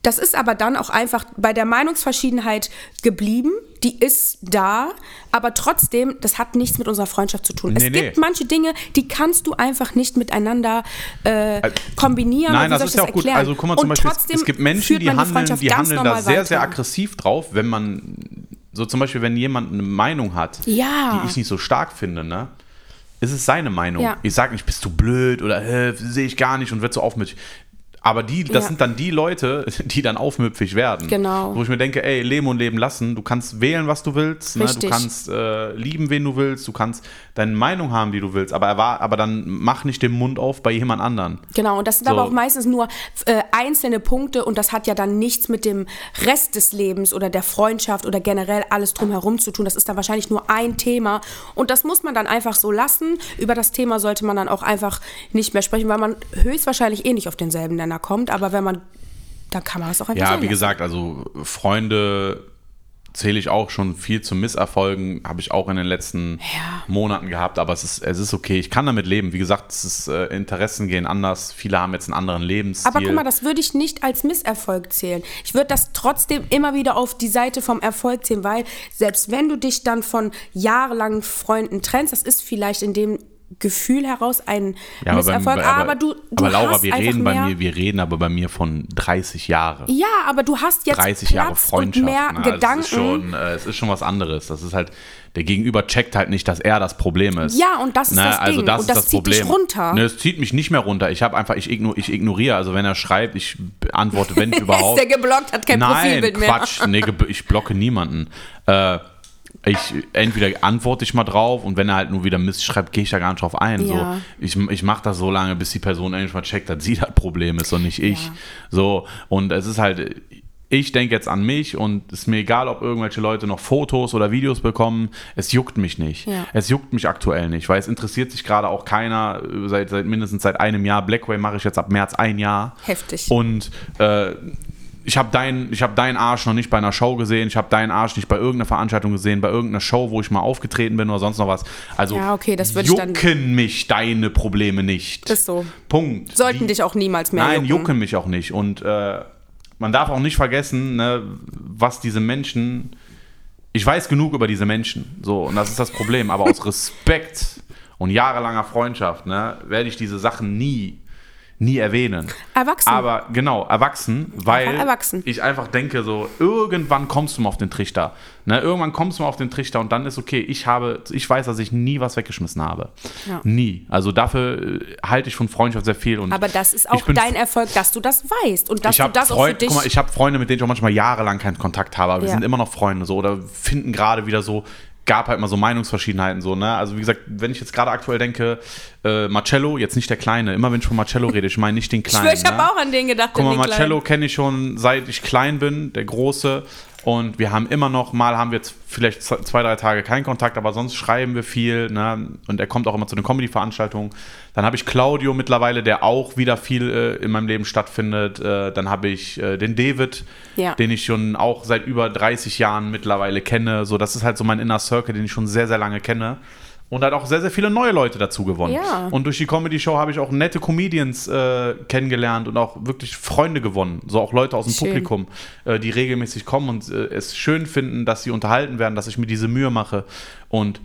Das ist aber dann auch einfach bei der Meinungsverschiedenheit geblieben. Die ist da, aber trotzdem, das hat nichts mit unserer Freundschaft zu tun. Nee, es nee. gibt manche Dinge, die kannst du einfach nicht miteinander äh, kombinieren. Nein, Wie das soll ist ich ja auch gut. erklären? Also guck mal zum Und Beispiel, trotzdem es gibt Menschen, führt die man handeln, Freundschaft die ganz handeln da normal sehr, weiter. sehr aggressiv drauf, wenn man, so zum Beispiel, wenn jemand eine Meinung hat, Ja. die ich nicht so stark finde, ne? Ist es seine Meinung. Ja. Ich sage nicht, bist du blöd oder äh, sehe ich gar nicht und wird so aufmüpfig. Aber die, das Ja. sind dann die Leute, die dann aufmüpfig werden. Genau. Wo ich mir denke, ey, leben und leben lassen. Du kannst wählen, was du willst. Ne? Du Richtig. kannst äh, lieben, wen du willst. Du kannst deine Meinung haben, die du willst. Aber, erwar- aber dann mach nicht den Mund auf bei jemand anderen. Genau, und das sind So. aber auch meistens nur äh, einzelne Punkte und das hat ja dann nichts mit dem Rest des Lebens oder der Freundschaft oder generell alles drumherum zu tun. Das ist dann wahrscheinlich nur ein Thema und das muss man dann einfach so lassen. Über das Thema sollte man dann auch einfach nicht mehr sprechen, weil man höchstwahrscheinlich eh nicht auf denselben Nenner kommt, aber wenn man, dann kann man das auch einfach Ja, sein wie lassen. gesagt, also Freunde zähle ich auch schon viel zu Misserfolgen, habe ich auch in den letzten Ja. Monaten gehabt, aber es ist, es ist okay, ich kann damit leben. Wie gesagt, es ist, äh, Interessen gehen anders, viele haben jetzt einen anderen Lebensstil. Aber guck mal, das würde ich nicht als Misserfolg zählen. Ich würde das trotzdem immer wieder auf die Seite vom Erfolg zählen, weil selbst wenn du dich dann von jahrelangen Freunden trennst, das ist vielleicht in dem Gefühl heraus ein Ja, aber, Misserfolg, beim, aber, aber, du, du aber Laura, hast wir einfach reden bei mehr, mir, wir reden aber bei mir von dreißig Jahren. Ja, aber du hast jetzt dreißig Platz Jahre Freundschaft. und mehr ne? Gedanken. Es ist, schon, äh, es ist schon was anderes. Das ist halt, der Gegenüber checkt halt nicht, dass er das Problem ist. Ja, und das ist ne? das also Ding. das Und ist das das zieht dich Problem. runter. Ne, es zieht mich nicht mehr runter. Ich habe einfach, ich, ignor, ich ignoriere. Also wenn er schreibt, ich antworte, wenn überhaupt. Ist der geblockt, hat kein Nein, Profilbild mehr. Quatsch. Nee, ge- ich blocke niemanden. Äh, Ich, entweder antworte ich mal drauf und wenn er halt nur wieder Mist schreibt, gehe ich da gar nicht drauf ein. Ja. So, ich ich mache das so lange, bis die Person endlich mal checkt, dass sie das Problem ist und nicht ich. Ja. So, und es ist halt, ich denke jetzt an mich und es ist mir egal, ob irgendwelche Leute noch Fotos oder Videos bekommen, es juckt mich nicht. Ja. Es juckt mich aktuell nicht, weil es interessiert sich gerade auch keiner, seit, seit mindestens seit einem Jahr. Blackway mache ich jetzt ab März ein Jahr. Heftig. Und äh, ich habe deinen hab dein Arsch noch nicht bei einer Show gesehen, ich habe deinen Arsch nicht bei irgendeiner Veranstaltung gesehen, bei irgendeiner Show, wo ich mal aufgetreten bin oder sonst noch was. Also Ja, okay, das würde ich dann- jucken mich deine Probleme nicht. Ist so. Punkt. Sollten Die- dich auch niemals mehr Nein, jucken. jucken mich auch nicht. Und äh, man darf auch nicht vergessen, ne, was diese Menschen. Ich weiß genug über diese Menschen. So, und das ist das Problem. Aber aus Respekt und jahrelanger Freundschaft, ne, werde ich diese Sachen nie, nie erwähnen. Erwachsen. Aber genau, erwachsen, weil Einfach erwachsen. ich einfach denke, so, irgendwann kommst du mal auf den Trichter. Ne, irgendwann kommst du mal auf den Trichter und dann ist okay, ich habe, ich weiß, dass ich nie was weggeschmissen habe. Ja. Nie. Also dafür äh, halte ich von Freundschaft sehr viel. Und Aber das ist ich auch bin dein Erfolg, dass du das weißt und dass ich du habe das auch für Freund, dich... guck mal, ich habe Freunde, mit denen ich auch manchmal jahrelang keinen Kontakt habe, aber wir Ja. sind immer noch Freunde so oder finden gerade wieder so, gab halt mal so Meinungsverschiedenheiten so, ne? Also wie gesagt, wenn ich jetzt gerade aktuell denke, äh, Marcello, jetzt nicht der Kleine, immer wenn ich von Marcello rede, ich meine nicht den ich Kleinen. schwör, ich habe ne? auch an den gedacht. Guck an mal, den Marcello Kleinen. kenne ich schon seit ich klein bin, der Große. Und wir haben immer noch, mal haben wir jetzt vielleicht z- zwei, drei Tage keinen Kontakt, aber sonst schreiben wir viel. Ne? Und er kommt auch immer zu den Comedy-Veranstaltungen. Dann habe ich Claudio mittlerweile, der auch wieder viel äh, in meinem Leben stattfindet. Äh, dann habe ich äh, den David, Ja. den ich schon auch seit über dreißig Jahren mittlerweile kenne. So, das ist halt so mein Inner Circle, den ich schon sehr, sehr lange kenne. Und hat auch sehr, sehr viele neue Leute dazu gewonnen. Ja. Und durch die Comedy-Show habe ich auch nette Comedians äh, kennengelernt und auch wirklich Freunde gewonnen. So auch Leute aus dem Schön. Publikum, äh, die regelmäßig kommen und äh, es schön finden, dass sie unterhalten werden, dass ich mir diese Mühe mache. Und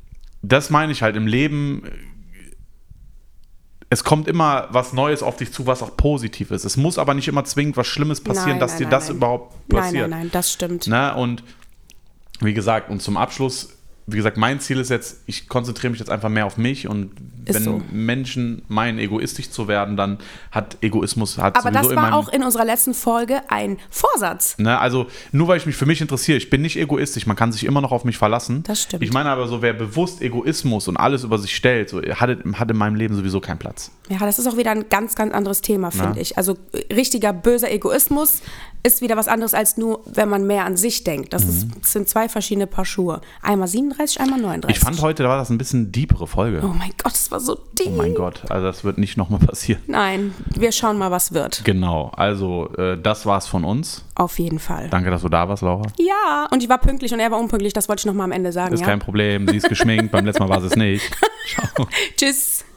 das meine ich halt im Leben. Es kommt immer was Neues auf dich zu, was auch positiv ist. Es muss aber nicht immer zwingend was Schlimmes passieren, Nein, dass nein, dir nein, das nein. überhaupt Nein, passiert. nein, nein, das stimmt. Ne? Und wie gesagt, und zum Abschluss, wie gesagt, mein Ziel ist jetzt, ich konzentriere mich jetzt einfach mehr auf mich und Ist wenn so. Menschen meinen, egoistisch zu werden, dann hat Egoismus hat Aber sowieso das in war meinem... auch in unserer letzten Folge ein Vorsatz. Ne, also nur weil ich mich für mich interessiere, ich bin nicht egoistisch, man kann sich immer noch auf mich verlassen. Das stimmt. Ich meine aber so, wer bewusst Egoismus und alles über sich stellt, so, hat, hat in meinem Leben sowieso keinen Platz. Ja, das ist auch wieder ein ganz, ganz anderes Thema, finde Ja. ich. Also äh, richtiger böser Egoismus ist wieder was anderes als nur, wenn man mehr an sich denkt. Das, ist, das sind zwei verschiedene Paar Schuhe. Einmal siebenunddreißig, einmal neununddreißig. Ich fand heute, da war das ein bisschen deepere Folge. Oh mein Gott, das war so deep. Oh mein Gott, also das wird nicht nochmal passieren. Nein, wir schauen mal, was wird. Genau, also äh, das war's von uns. Auf jeden Fall. Danke, dass du da warst, Laura. Ja, und ich war pünktlich und er war unpünktlich. Das wollte ich noch mal am Ende sagen. Ist ja? kein Problem, sie ist geschminkt, beim letzten Mal war sie es nicht. Ciao. Tschüss.